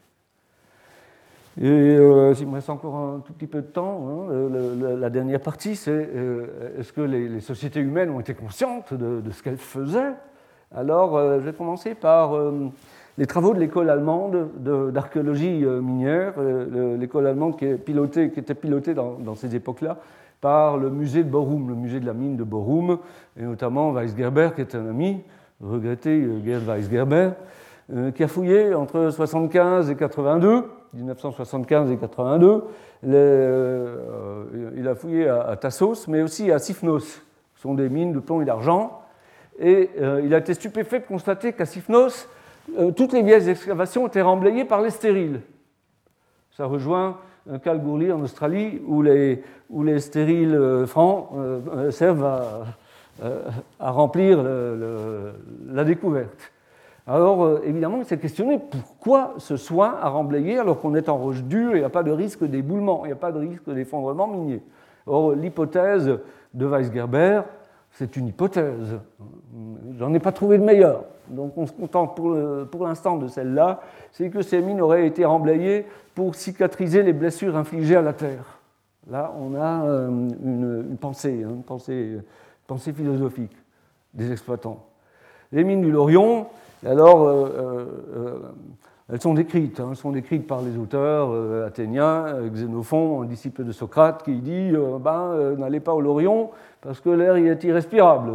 Et euh, s'il me reste encore un tout petit peu de temps, hein, le, le, la dernière partie, c'est euh, est-ce que les, les sociétés humaines ont été conscientes de, de ce qu'elles faisaient? Alors, euh, je vais commencer par euh, les travaux de l'école allemande d'archéologie euh, minière, euh, l'école allemande qui, est pilotée, qui était pilotée dans, dans ces époques-là par le musée de Bochum, le musée de la mine de Bochum, et notamment Weisgerber, qui est un ami, regretté Gerd Weisgerber, euh, qui a fouillé entre soixante-quinze et quatre-vingt-deux, mille neuf cent soixante-quinze et quatre-vingt-deux, les, euh, il a fouillé à, à Tassos, mais aussi à Sifnos, qui sont des mines de plomb et d'argent, et euh, il a été stupéfait de constater qu'à Sifnos, euh, toutes les vieilles excavations étaient remblayées par les stériles. Ça rejoint Kalgoorlie en Australie, où les, où les stériles euh, francs euh, servent à, euh, à remplir le, le, la découverte. Alors, euh, évidemment, il s'est questionné pourquoi ce soin à remblayer alors qu'on est en roche dure et il n'y a pas de risque d'éboulement, il n'y a pas de risque d'effondrement minier. Or, l'hypothèse de Weisgerber, c'est une hypothèse. J'en ai pas trouvé de meilleure. Donc, on se contente pour, pour l'instant de celle-là, c'est que ces mines auraient été remblayées pour cicatriser les blessures infligées à la terre. Là, on a euh, une, une pensée, une pensée, une pensée philosophique des exploitants. Les mines du Laurion, alors, euh, euh, elles sont décrites, hein, elles sont décrites par les auteurs euh, athéniens, euh, Xénophon, un disciple de Socrate, qui dit euh, ben, euh, n'allez pas au Laurion parce que l'air y est irrespirable.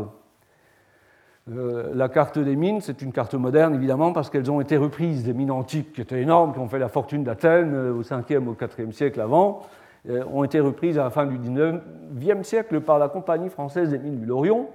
Euh, la carte des mines, c'est une carte moderne évidemment parce qu'elles ont été reprises des mines antiques qui étaient énormes, qui ont fait la fortune d'Athènes euh, au cinquième ou au quatrième siècle avant, euh, ont été reprises à la fin du dix-neuvième siècle par la Compagnie française des mines du Laurion.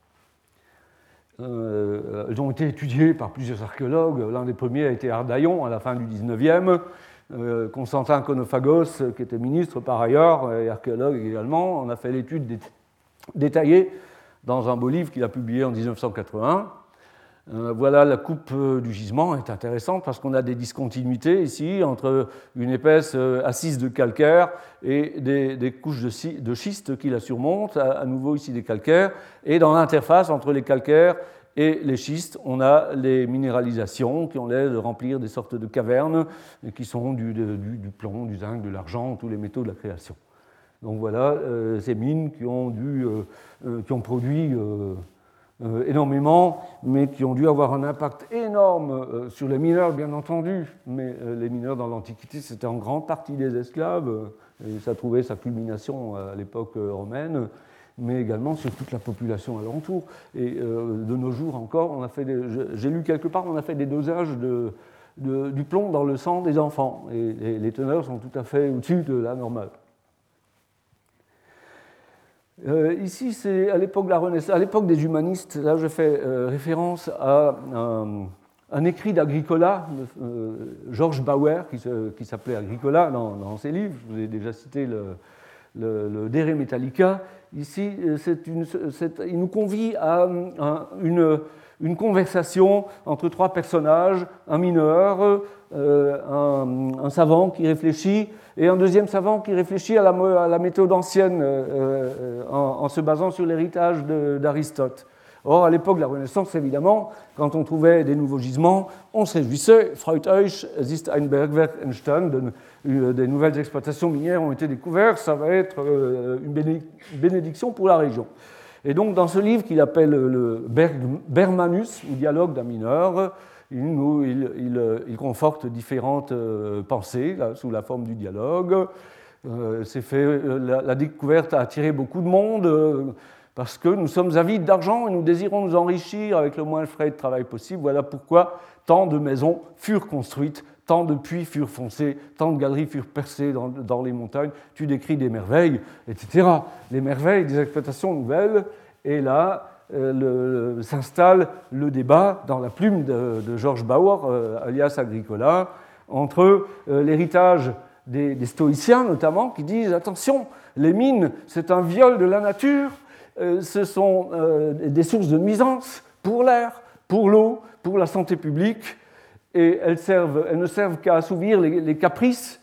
Euh, elles ont été étudiées par plusieurs archéologues. L'un des premiers a été Ardaillon à la fin du dix-neuvième. Euh, Constantin Konophagos, qui était ministre par ailleurs, et archéologue également, en a fait l'étude dé détaillée dans un beau livre qu'il a publié en dix-neuf cent quatre-vingt-un. Euh, voilà, la coupe du gisement est intéressante parce qu'on a des discontinuités ici entre une épaisse assise de calcaire et des, des couches de, de schiste qui la surmontent, à, à nouveau ici des calcaires, et dans l'interface entre les calcaires et les schistes, on a les minéralisations qui ont l'air de remplir des sortes de cavernes qui sont du, du, du plomb, du zinc, de l'argent, tous les métaux de la création. Donc voilà euh, ces mines qui ont, dû, euh, euh, qui ont produit euh, Euh, énormément, mais qui ont dû avoir un impact énorme euh, sur les mineurs, bien entendu. Mais euh, les mineurs dans l'Antiquité, c'était en grande partie des esclaves, euh, et ça trouvait sa culmination à l'époque euh, romaine, mais également sur toute la population alentour. Et euh, de nos jours encore, on a fait des, j'ai lu quelque part, on a fait des dosages de, de, du plomb dans le sang des enfants, et, et les teneurs sont tout à fait au-dessus de la normale. Euh, ici, c'est à l'époque de la Renaissance, à l'époque des humanistes. Là, je fais euh, référence à un, un écrit d'Agricola, euh, Georges Bauer, qui, se, qui s'appelait Agricola dans, dans ses livres. Je vous ai déjà cité le, le, le De Re Metallica. Ici, c'est une, c'est, il nous convie à, à une, une conversation entre trois personnages, un mineur, euh, un, un savant qui réfléchit et un deuxième savant qui réfléchit à la, à la méthode ancienne euh, en, en se basant sur l'héritage d'Aristote. Or, à l'époque de la Renaissance, évidemment, quand on trouvait des nouveaux gisements, on se réjouissait. Freut euch, es ist ein Bergwerk entstanden. Des nouvelles exploitations minières ont été découvertes. Ça va être une bénédiction pour la région. Et donc, dans ce livre qu'il appelle le Bermanus, ou dialogue d'un mineur, il, il, il, il conforte différentes pensées là, sous la forme du dialogue. Euh, c'est fait, la, la découverte a attiré beaucoup de monde. Euh, Parce que nous sommes avides d'argent et nous désirons nous enrichir avec le moins de frais de travail possible. Voilà pourquoi tant de maisons furent construites, tant de puits furent foncés, tant de galeries furent percées dans, dans les montagnes. Tu décris des merveilles, et cetera. Les merveilles des exploitations nouvelles. Et là, euh, le, s'installe le débat dans la plume de, de Georges Bauer, euh, alias Agricola, entre euh, l'héritage des, des stoïciens notamment, qui disent « Attention, les mines, c'est un viol de la nature ». Ce sont des sources de nuisances pour l'air, pour l'eau, pour la santé publique, et elles, servent, elles ne servent qu'à assouvir les, les caprices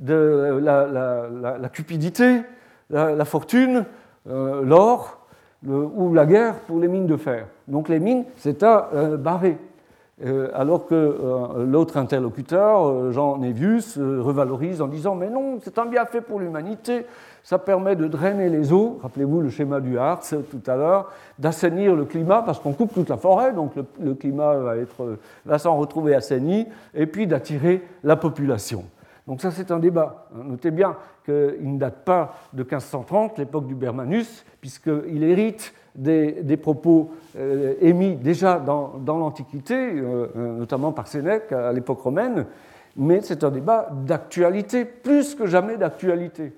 de la, la, la, la cupidité, la, la fortune, euh, l'or le, ou la guerre pour les mines de fer. Donc les mines, c'est à euh, barrer. Euh, alors que euh, l'autre interlocuteur, Jean Névius, euh, revalorise en disant « Mais non, c'est un bienfait pour l'humanité ». Ça permet de drainer les eaux, rappelez-vous le schéma du Hartz tout à l'heure, d'assainir le climat parce qu'on coupe toute la forêt, donc le, le climat va, être, va s'en retrouver assaini, et puis d'attirer la population. Donc ça c'est un débat. Notez bien qu'il ne date pas de quinze cent trente, l'époque du Bermanus, puisqu'il hérite des, des propos euh, émis déjà dans, dans l'Antiquité, euh, notamment par Sénèque à l'époque romaine, mais c'est un débat d'actualité, plus que jamais d'actualité.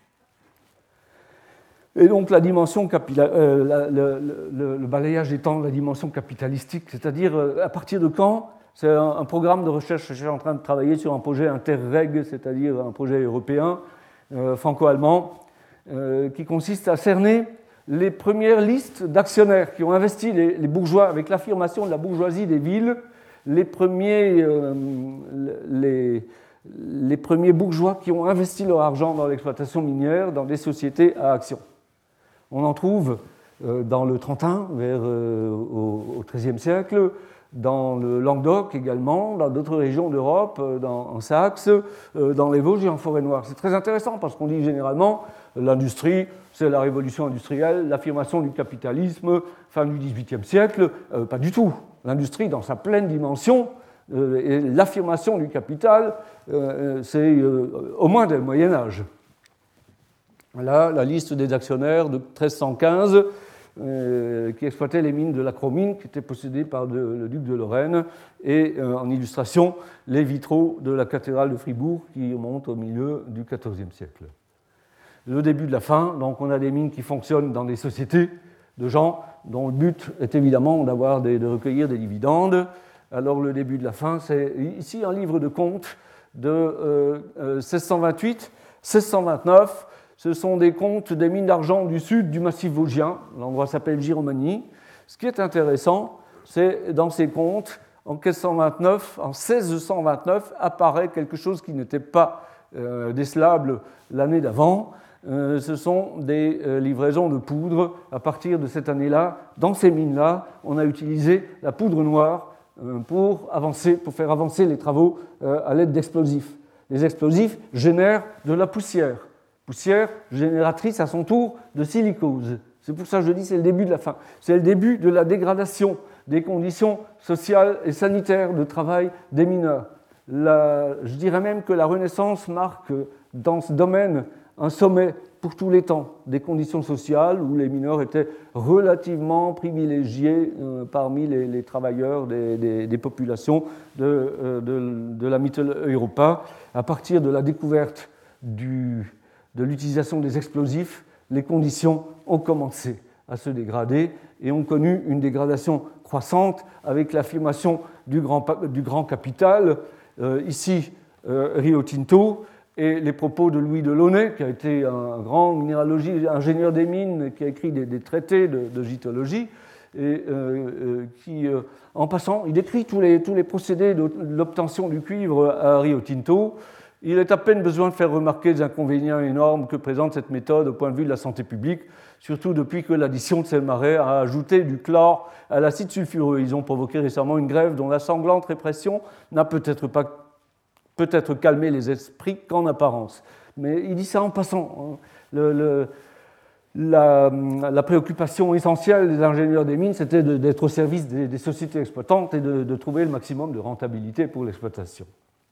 Et donc la dimension capila- euh, la, le, le, le balayage des temps de la dimension capitalistique, c'est-à-dire euh, à partir de quand, c'est un, un programme de recherche, je suis en train de travailler sur un projet interreg, c'est-à-dire un projet européen, euh, franco-allemand, euh, qui consiste à cerner les premières listes d'actionnaires qui ont investi les, les bourgeois, avec l'affirmation de la bourgeoisie des villes, les premiers, euh, les, les premiers bourgeois qui ont investi leur argent dans l'exploitation minière, dans des sociétés à actions. On en trouve dans le Trentin, vers, euh, au treizième siècle, dans le Languedoc également, dans d'autres régions d'Europe, dans, en Saxe, euh, dans les Vosges et en Forêt-Noire. C'est très intéressant parce qu'on dit généralement l'industrie, c'est la révolution industrielle, l'affirmation du capitalisme, fin du dix-huitième siècle. Euh, pas du tout. L'industrie, dans sa pleine dimension, euh, et l'affirmation du capital, euh, c'est euh, au moins dès le Moyen-Âge. Là, la liste des actionnaires de treize cent quinze euh, qui exploitaient les mines de l'Acromine, qui étaient possédées par de, le duc de Lorraine, et euh, en illustration, les vitraux de la cathédrale de Fribourg qui remontent au milieu du quatorzième siècle. Le début de la fin, donc on a des mines qui fonctionnent dans des sociétés de gens dont le but est évidemment d'avoir des, de recueillir des dividendes. Alors le début de la fin, c'est ici un livre de comptes de euh, euh, seize cent vingt-huit seize cent vingt-neuf. Ce sont des comptes des mines d'argent du sud du massif vosgien. L'endroit s'appelle Giromagny. Ce qui est intéressant, c'est dans ces comptes, en mille cinq cent vingt-neuf, en seize cent vingt-neuf, apparaît quelque chose qui n'était pas euh, décelable l'année d'avant. Euh, ce sont des euh, livraisons de poudre. À partir de cette année-là, dans ces mines-là, on a utilisé la poudre noire euh, pour, avancer, pour faire avancer les travaux euh, à l'aide d'explosifs. Les explosifs génèrent de la poussière. Poussière génératrice à son tour de silicose. C'est pour ça que je dis que c'est le début de la fin. C'est le début de la dégradation des conditions sociales et sanitaires de travail des mineurs. La, je dirais même que la Renaissance marque dans ce domaine un sommet pour tous les temps, des conditions sociales où les mineurs étaient relativement privilégiés euh, parmi les, les travailleurs des, des, des populations de, euh, de, de la Mitteleuropa. À partir de la découverte du de l'utilisation des explosifs, les conditions ont commencé à se dégrader et ont connu une dégradation croissante avec l'affirmation du grand, du grand capital. Euh, ici, euh, Rio Tinto et les propos de Louis Delaunay, qui a été un grand minéralogiste, ingénieur des mines, qui a écrit des, des traités de, de gitologie, et euh, qui, euh, en passant, il décrit tous les, tous les procédés de l'obtention du cuivre à Rio Tinto. Il est à peine besoin de faire remarquer les inconvénients énormes que présente cette méthode au point de vue de la santé publique, surtout depuis que l'addition de ces marais a ajouté du chlore à l'acide sulfureux. Ils ont provoqué récemment une grève dont la sanglante répression n'a peut-être pas peut-être calmé les esprits qu'en apparence. Mais il dit ça en passant. Le, le, la, la préoccupation essentielle des ingénieurs des mines, c'était de, d'être au service des, des sociétés exploitantes et de, de trouver le maximum de rentabilité pour l'exploitation.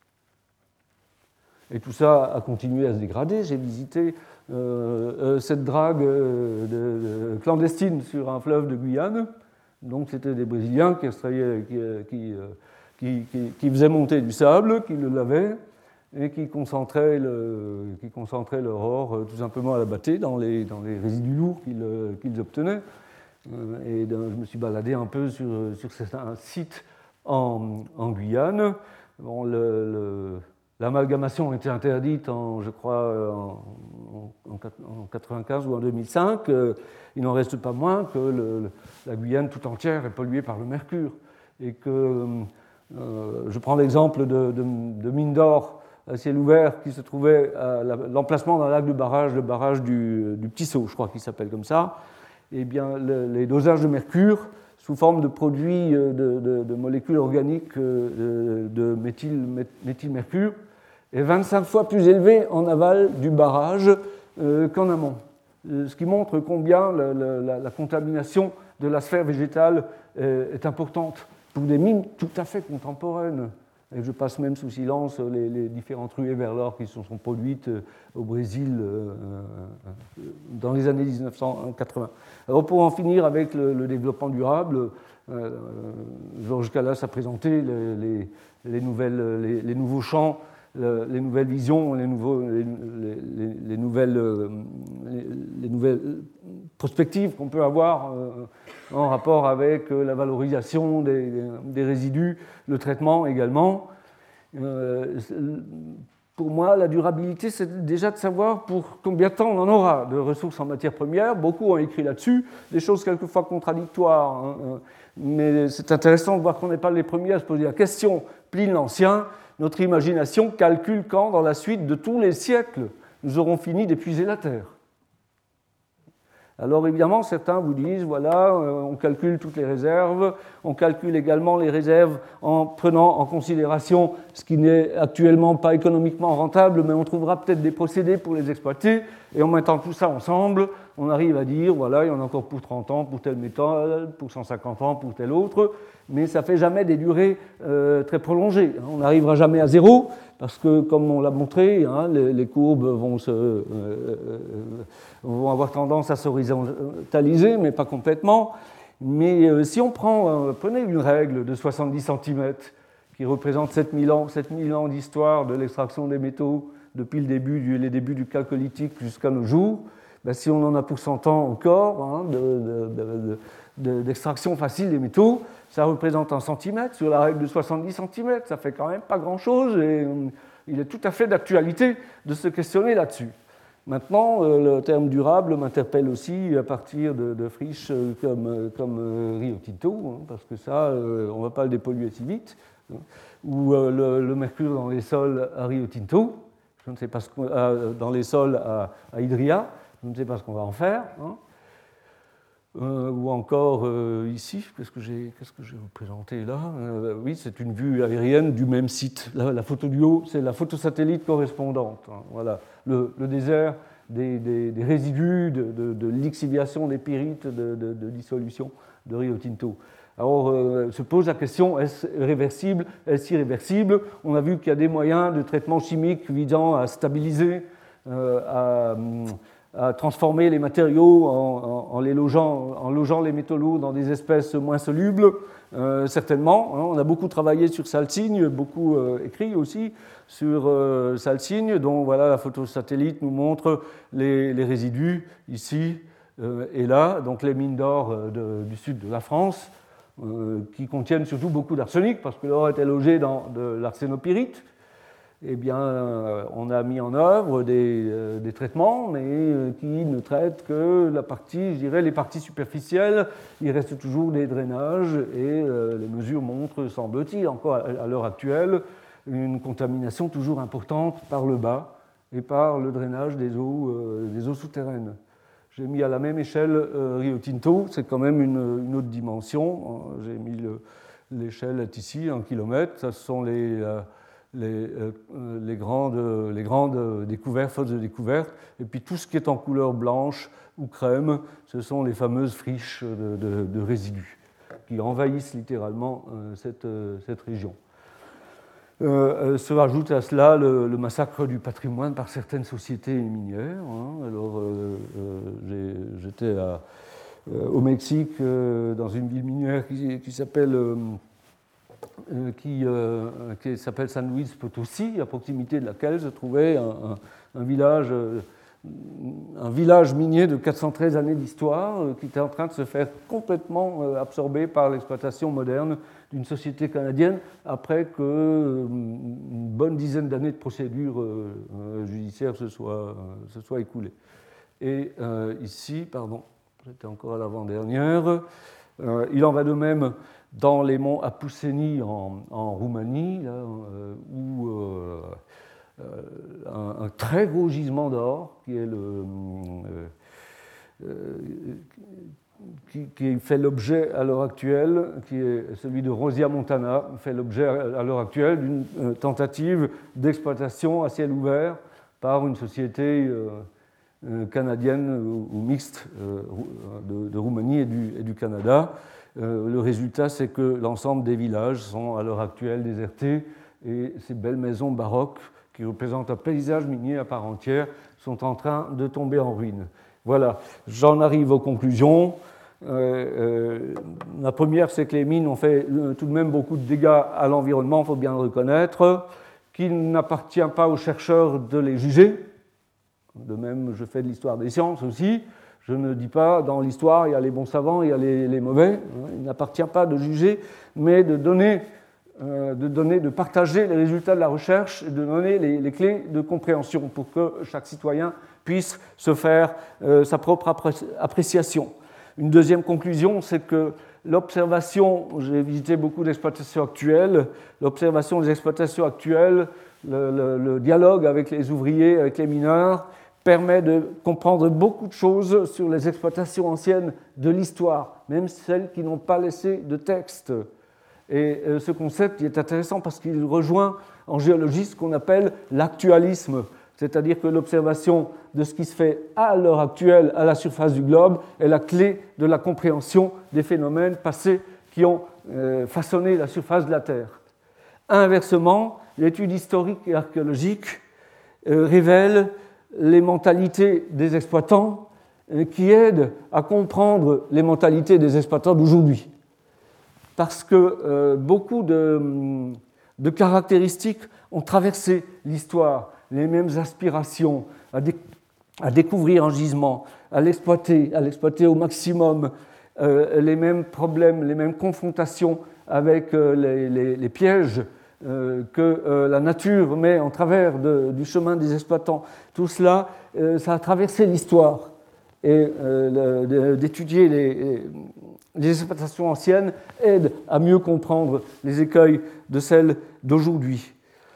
Et tout ça a continué à se dégrader. J'ai visité euh, euh, cette drague euh, de, de, clandestine sur un fleuve de Guyane. Donc c'était des Brésiliens qui, extrayaient, qui, qui, qui, qui, qui faisaient monter du sable, qui le lavaient et qui concentraient, le, qui concentraient leur or euh, tout simplement à la battée dans les, dans les résidus lourds qu'ils, qu'ils obtenaient. Euh, et donc, je me suis baladé un peu sur, sur certains sites en, en Guyane. Bon, le, le, L'amalgamation a été interdite, en, je crois, en, en, en quatre-vingt-quinze ou en deux mille cinq. Euh, il n'en reste pas moins que le, la Guyane tout entière est polluée par le mercure. Et que, euh, je prends l'exemple de, de, de mines d'or à ciel ouvert qui se trouvait à la, l'emplacement d'un lac de barrage, le barrage du, du Petit Saut, je crois qu'il s'appelle comme ça. Eh bien, le, les dosages de mercure sous forme de produits de, de, de molécules organiques de, de méthyl, méthylmercure est vingt-cinq fois plus élevé en aval du barrage euh, qu'en amont. Ce qui montre combien la, la, la contamination de la sphère végétale est, est importante pour des mines tout à fait contemporaines. Et je passe même sous silence les, les différentes ruées vers l'or qui se sont produites au Brésil euh, dans les années dix-neuf cent quatre-vingts. Alors pour en finir avec le, le développement durable, euh, Georges Callas a présenté les, les, les, nouvelles, les, les nouveaux champs, les nouvelles visions, les, nouveaux, les, les, les, nouvelles, les, les nouvelles perspectives qu'on peut avoir en rapport avec la valorisation des, des résidus, le traitement également. Pour moi, la durabilité, c'est déjà de savoir pour combien de temps on en aura de ressources en matières premières. Beaucoup ont écrit là-dessus, des choses quelquefois contradictoires, hein, mais c'est intéressant de voir qu'on n'est pas les premiers à se poser la question. Pline l'Ancien, notre imagination calcule quand, dans la suite de tous les siècles, nous aurons fini d'épuiser la Terre. Alors évidemment, certains vous disent, voilà, on calcule toutes les réserves, on calcule également les réserves en prenant en considération ce qui n'est actuellement pas économiquement rentable, mais on trouvera peut-être des procédés pour les exploiter, et en mettant tout ça ensemble, on arrive à dire, voilà, il y en a encore pour trente ans, pour telle méthode, pour cent cinquante ans, pour telle autre, mais ça ne fait jamais des durées euh, très prolongées. On n'arrivera jamais à zéro, parce que, comme on l'a montré, hein, les, les courbes vont, se, euh, euh, vont avoir tendance à s'horizontaliser, mais pas complètement. Mais euh, si on prend, euh, prenez une règle de soixante-dix centimètres, qui représente sept mille ans, sept mille ans d'histoire de l'extraction des métaux, depuis le début du, les débuts du chalcolithique jusqu'à nos jours, ben, si on en a pour cent ans encore, hein, de, de, de, de, d'extraction facile des métaux, ça représente un centimètre sur la règle de soixante-dix centimètres. Ça fait quand même pas grand-chose et il est tout à fait d'actualité de se questionner là-dessus. Maintenant, le terme durable m'interpelle aussi à partir de, de friches comme, comme Rio Tinto, hein, parce que ça, on ne va pas le dépolluer si vite, hein, ou le, le mercure dans les sols à Rio Tinto, je ne sais pas ce qu'on, dans les sols à, à Hydria, je ne sais pas ce qu'on va en faire. Hein. Euh, ou encore euh, ici, qu'est-ce que j'ai, qu'est-ce que j'ai représenté là euh, Oui, c'est une vue aérienne du même site. La, la photo du haut, c'est la photosatellite correspondante. Hein, voilà, le, le désert des, des, des résidus de, de, de lixiviation des pyrites de, de, de dissolution de Rio Tinto. Alors euh, se pose la question, est-ce réversible, est-ce irréversible ? On a vu qu'il y a des moyens de traitement chimique visant à stabiliser, euh, à à transformer les matériaux en, en, en, les logeant, en logeant les métaux lourds dans des espèces moins solubles, euh, certainement. Hein, on a beaucoup travaillé sur Salsigne, beaucoup euh, écrit aussi sur euh, Salsigne, dont voilà, la photo satellite nous montre les, les résidus ici euh, et là, donc les mines d'or de, du sud de la France, euh, qui contiennent surtout beaucoup d'arsenic, parce que l'or était logé dans de l'arsénopyrite. eh bien, on a mis en œuvre des, euh, des traitements, mais euh, qui ne traitent que la partie, je dirais, les parties superficielles. Il reste toujours des drainages et euh, les mesures montrent, semble-t-il, encore à, à l'heure actuelle, une contamination toujours importante par le bas et par le drainage des eaux, euh, des eaux souterraines. J'ai mis à la même échelle euh, Rio Tinto, c'est quand même une, une autre dimension. J'ai mis le, l'échelle ici, un kilomètre, ce sont les... Euh, Les, euh, les, grandes, les grandes découvertes, fosses de découverte, et puis tout ce qui est en couleur blanche ou crème, ce sont les fameuses friches de, de, de résidus qui envahissent littéralement euh, cette, euh, cette région. Euh, se rajoute à cela le, le massacre du patrimoine par certaines sociétés minières. Hein. Alors, euh, euh, j'étais à, euh, au Mexique, euh, dans une ville minière qui, qui s'appelle... Euh, qui, euh, qui s'appelle San Luis Potosí, à proximité de laquelle se trouvait un, un, un, village, un village minier de quatre cent treize années d'histoire qui était en train de se faire complètement absorber par l'exploitation moderne d'une société canadienne après qu'une bonne dizaine d'années de procédures judiciaires se soient, se soient écoulées. Et euh, ici, pardon, j'étais encore à l'avant-dernière, euh, il en va de même dans les monts Apuseni en, en Roumanie, là, euh, où euh, euh, un, un très gros gisement d'or, qui est le, euh, euh, qui, qui fait l'objet à l'heure actuelle, qui est celui de Rosia Montana, fait l'objet à l'heure actuelle d'une tentative d'exploitation à ciel ouvert par une société euh, canadienne ou, ou mixte euh, de, de Roumanie et du, et du Canada. Euh, le résultat, c'est que l'ensemble des villages sont à l'heure actuelle désertés et ces belles maisons baroques qui représentent un paysage minier à part entière sont en train de tomber en ruine. Voilà, j'en arrive aux conclusions. Euh, euh, la première, c'est que les mines ont fait euh, tout de même beaucoup de dégâts à l'environnement, il faut bien le reconnaître, qu'il n'appartient pas aux chercheurs de les juger. De même, je fais de l'histoire des sciences aussi. Je ne dis pas, dans l'histoire, il y a les bons savants, il y a les, les mauvais. Il n'appartient pas de juger, mais de donner, euh, de donner, de partager les résultats de la recherche et de donner les, les clés de compréhension pour que chaque citoyen puisse se faire euh, sa propre appréciation. Une deuxième conclusion, c'est que l'observation, j'ai visité beaucoup d'exploitations actuelles, l'observation des exploitations actuelles, le, le, le dialogue avec les ouvriers, avec les mineurs, permet de comprendre beaucoup de choses sur les exploitations anciennes de l'histoire, même celles qui n'ont pas laissé de texte. Et ce concept est intéressant parce qu'il rejoint en géologie ce qu'on appelle l'actualisme, c'est-à-dire que l'observation de ce qui se fait à l'heure actuelle à la surface du globe est la clé de la compréhension des phénomènes passés qui ont façonné la surface de la Terre. Inversement, l'étude historique et archéologique révèle les mentalités des exploitants qui aident à comprendre les mentalités des exploitants d'aujourd'hui. Parce que euh, beaucoup de, de caractéristiques ont traversé l'histoire, les mêmes aspirations à, dé, à découvrir un gisement, à l'exploiter, à l'exploiter au maximum, euh, les mêmes problèmes, les mêmes confrontations avec euh, les, les, les pièges Euh, que euh, la nature met en travers de, du chemin des exploitants. Tout cela, euh, ça a traversé l'histoire. Et euh, le, d'étudier les, les exploitations anciennes aide à mieux comprendre les écueils de celles d'aujourd'hui.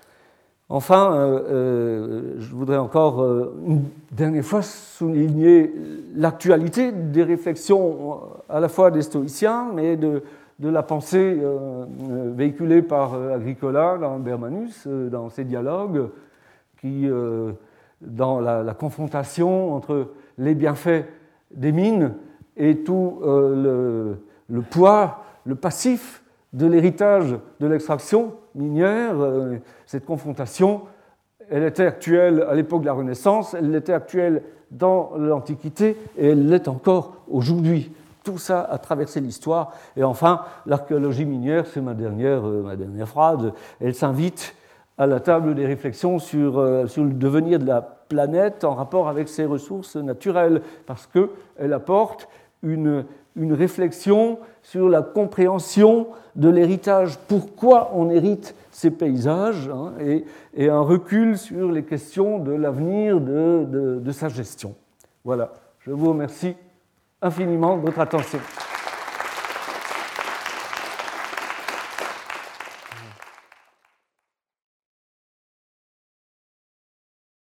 Enfin, euh, euh, je voudrais encore euh, une dernière fois souligner l'actualité des réflexions à la fois des stoïciens, mais de de la pensée euh, véhiculée par euh, Agricola dans Bermanus, euh, dans ses dialogues, qui, euh, dans la, la confrontation entre les bienfaits des mines et tout euh, le, le poids, le passif de l'héritage de l'extraction minière, euh, cette confrontation, elle était actuelle à l'époque de la Renaissance, elle était actuelle dans l'Antiquité et elle l'est encore aujourd'hui. Tout ça a traversé l'histoire. Et enfin, l'archéologie minière, c'est ma dernière, euh, ma dernière phrase, elle s'invite à la table des réflexions sur, euh, sur le devenir de la planète en rapport avec ses ressources naturelles, parce qu'elle apporte une, une réflexion sur la compréhension de l'héritage, pourquoi on hérite ces paysages, hein, et, et un recul sur les questions de l'avenir de, de, de sa gestion. Voilà, je vous remercie infiniment de votre attention.